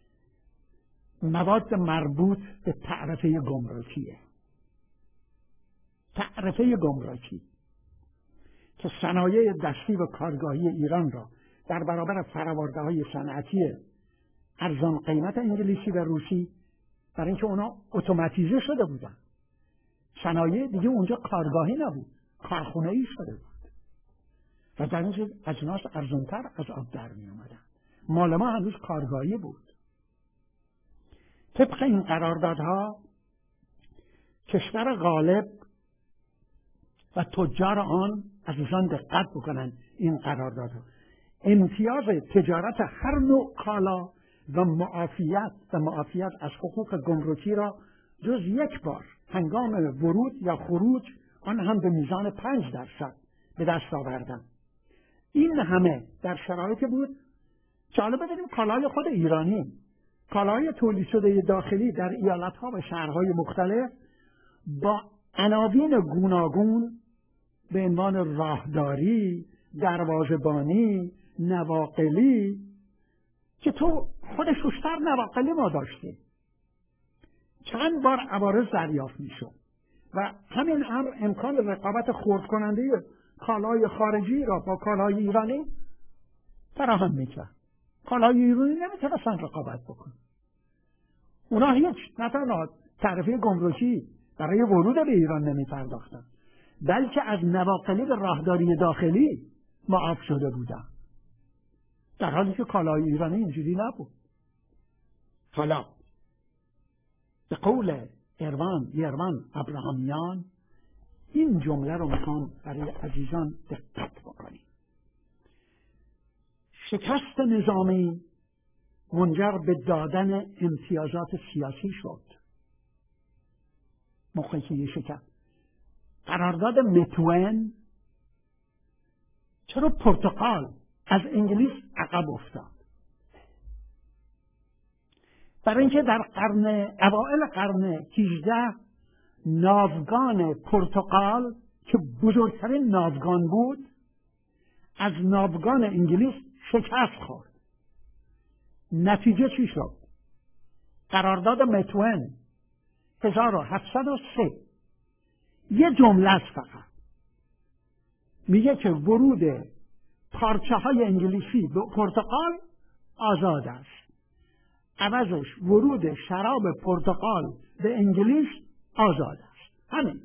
مواد مربوط به تعرفه گمرکیه. تعرفه گمرکی که صنایع دستی و کارگاهی ایران را در برابر فرآورده‌های صنعتی ارزان قیمت انگلیسی و روسی، برای اینکه اونا اتوماتیزه شده بودن، صنایع دیگه اونجا کارگاهی نبود، کارخونه‌ای شده بود و در اینجا اجناس ارزانتر از آب در می اومدن. مال ما هنوز کارگاهی بود. طبق این قراردادها کشور غالب و تجار آن عزیزان دقت بکنن این قراردادها امتیاز تجارت هر نوع کالا و معافیت و معافیت از حقوق گمرکی را جز یک بار هنگام ورود یا خروج، آن هم به میزان پنج درصد به دست آوردن. این همه در شرایطی بود، جالب بدونیم کالای خود ایرانی، کالای تولید شده داخلی در ایالت‌ها و شهرهای مختلف با عناوین گوناگون به عنوان راهداری، دروازه‌بانی، نواقلی، که تو خود شوشتر نواقلی ما داشتیم، چند بار عوارض دریافت میشد و همین امر امکان رقابت خرد کننده کالای خارجی را با کالای ایرانی فراهم میکرد. کالای ایرانی نمیتونستن رقابت بکنن. اونا هیچ نه تنها تعرفه گمرکی برای ورود به ایران نمیپرداختن، بلکه از نواقلی به راهداری داخلی معاف شده بودن، در حالی که کالای ایرانی اینجوری نبود. حالا به قول اروان یروان ابراهامیان این جمله رو میخوام برای عزیزان دقت بکنیم. شکست نظامی منجر به دادن امتیازات سیاسی شد. موقعی که یه شکست قرارداد متون، چرا پرتغال از انگلیس عقب افتاد؟ برای اینکه در قرن اوائل قرن هجدهم ناوگان پرتغال که بزرگترین ناوگان بود از ناوگان انگلیس شکست خورد. نتیجه چی شد؟ قرارداد متون هزار و هفتصد و سه یه جمله است فقط، میگه که ورود پارچه های انگلیسی به پرتغال آزاد است، عوضش ورود شراب پرتغال به انگلیس آزاد است. همین.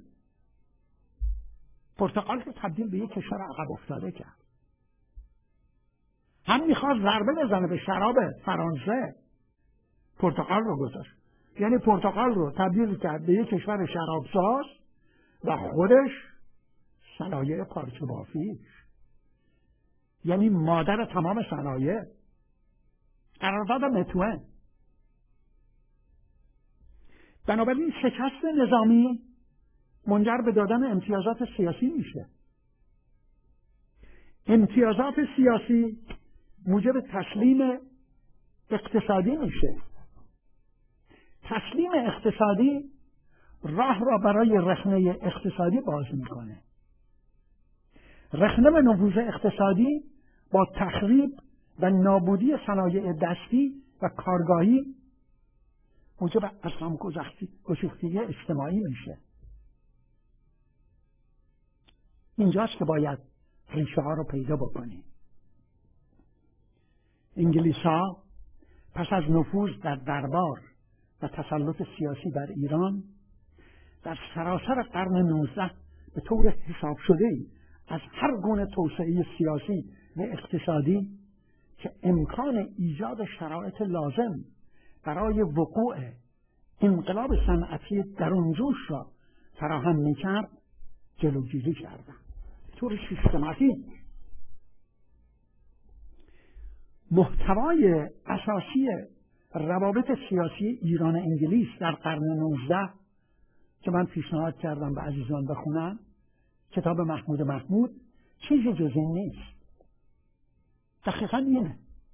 پرتغال رو تبدیل به یک کشور عقب افتاده کرد. هم میخواست ضربه بزنه به شراب فرانسه، پرتغال رو گذاشت، یعنی پرتغال رو تبدیل کرد به یک کشور شرابساز و خودش صنایع پارچه بافی، یعنی مادر تمام صنایع. قرارداد متون. بنابراین شکست نظامی منجر به دادن امتیازات سیاسی میشه. امتیازات سیاسی موجب تسلیم اقتصادی میشه. تسلیم اقتصادی راه را برای رخنه اقتصادی باز میکنه. رخنه به نفوذ اقتصادی با تخریب و نابودی صنایع دستی و کارگاهی موجب از هم گسیختگی اجتماعی میشه. اینجاست که باید ریشه ها رو پیدا بکنیم. انگلیس ها پس از نفوذ در دربار و تسلط سیاسی در ایران در سراسر قرن نوزدهم به طور حساب شده‌ای از هر گونه توسعه سیاسی و اقتصادی که امکان ایجاد شرایط لازم برای وقوع انقلاب صنعتی درونجوش را فراهم می‌کرد جلوگیری کردند. طور سیستماتیک محتوای اساسی روابط سیاسی ایران انگلیس در قرن نوزدهم که من پیشنهاد کردم به عزیزان بخونن، کتاب محمود محمود، چیزی جز این نیست. دقیقاً اینه.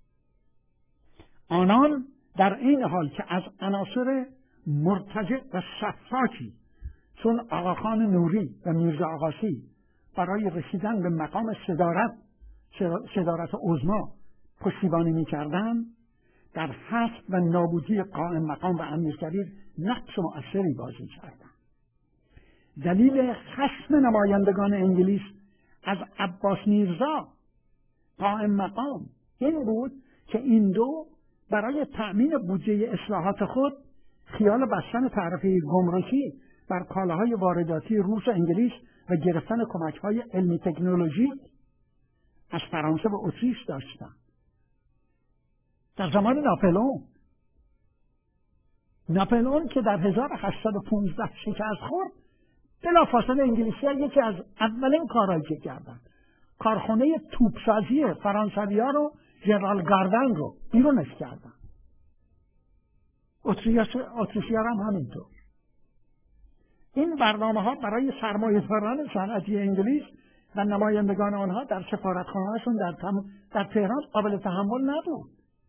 آنان در این حال که از عناصر مرتجع و شفاکی چون آقاخان نوری و میرزا آقاسی برای رسیدن به مقام صدارت صدارت عظما پشتیبانی می‌کردند، در حذف و نابودی قائم مقام و امیرکبیر نقش مؤثری بازی کردند. دلیل خشم نمایندگان انگلیس از عباس میرزا قائم مقام این بود که این دو برای تأمین بودجه اصلاحات خود خیال بستن تعرفه گمرکی بر کالاهای وارداتی روس و انگلیس و گرفتن کمک‌های علمی تکنولوژی از فرانسه و اتریش داشتند. در زمان ناپلئون ناپلئون که در هزار و هشتصد و پانزده شکست خورد، بلافاصله انگلیسی‌ها یکی از اولین کارهایی که کردند کارخانه توپسازی فرانسوی‌ها رو، ژنرال گاردن رو بیرونش کردند. اتریشی‌ها هم همینطور. این برنامه ها برای سرمایه‌داران صنعتی انگلیس و نمایندگان آنها در سفارتخانه‌هاشون در, تم... در تهران قابل تحمل نبود.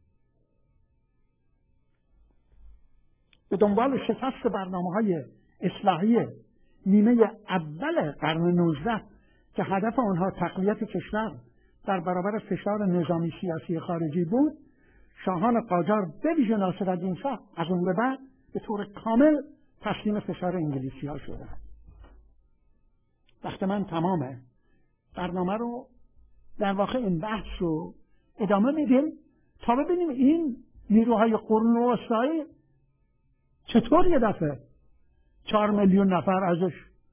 به دنبال شکست برنامه‌های اصلاحی نیمه اول قرن نوزده که هدف آنها تقویت کشور در برابر فشار نظامی سیاسی خارجی بود، شاهان قاجار به ویژه ناصرالدین شاه از اون به بعد به طور کامل تسلیم فشار انگلیسی ها شدند. وقتی من تمامه برنامه رو در واقع این بحث رو ادامه میدیم تا ببینیم این نیروهای قرون وسطایی چطور یه دفعه چهار میلیون نفر ازش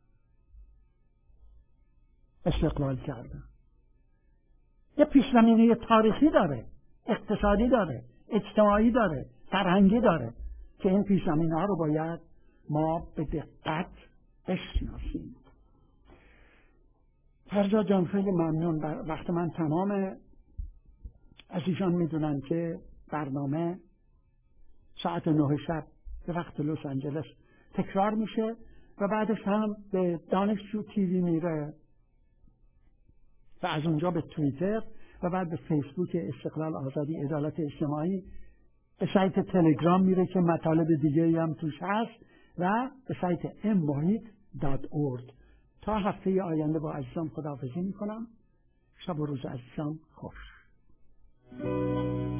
استقلال کردن. یه پیش‌زمینه تاریخی داره، اقتصادی داره، اجتماعی داره، فرهنگی داره که این پیش‌زمینه ها رو باید ما به دقت بشناسیم. فرزاد جان خیلی ممنون. وقت من تمامه. عزیزان میدونن که برنامه ساعت نه شب به وقت لس آنجلس تکرار میشه و بعدش هم به دانشجو تیوی میره و از اونجا به توییتر و بعد به فیسبوک استقلال آزادی عدالت اجتماعی، به سایت تلگرام میره که مطالب دیگه هم توش هست و به سایت ام واحید دات اورگ. تا هفته آینده با عزیزان خداحافظی میکنم. شب و روز عزیزان خوش.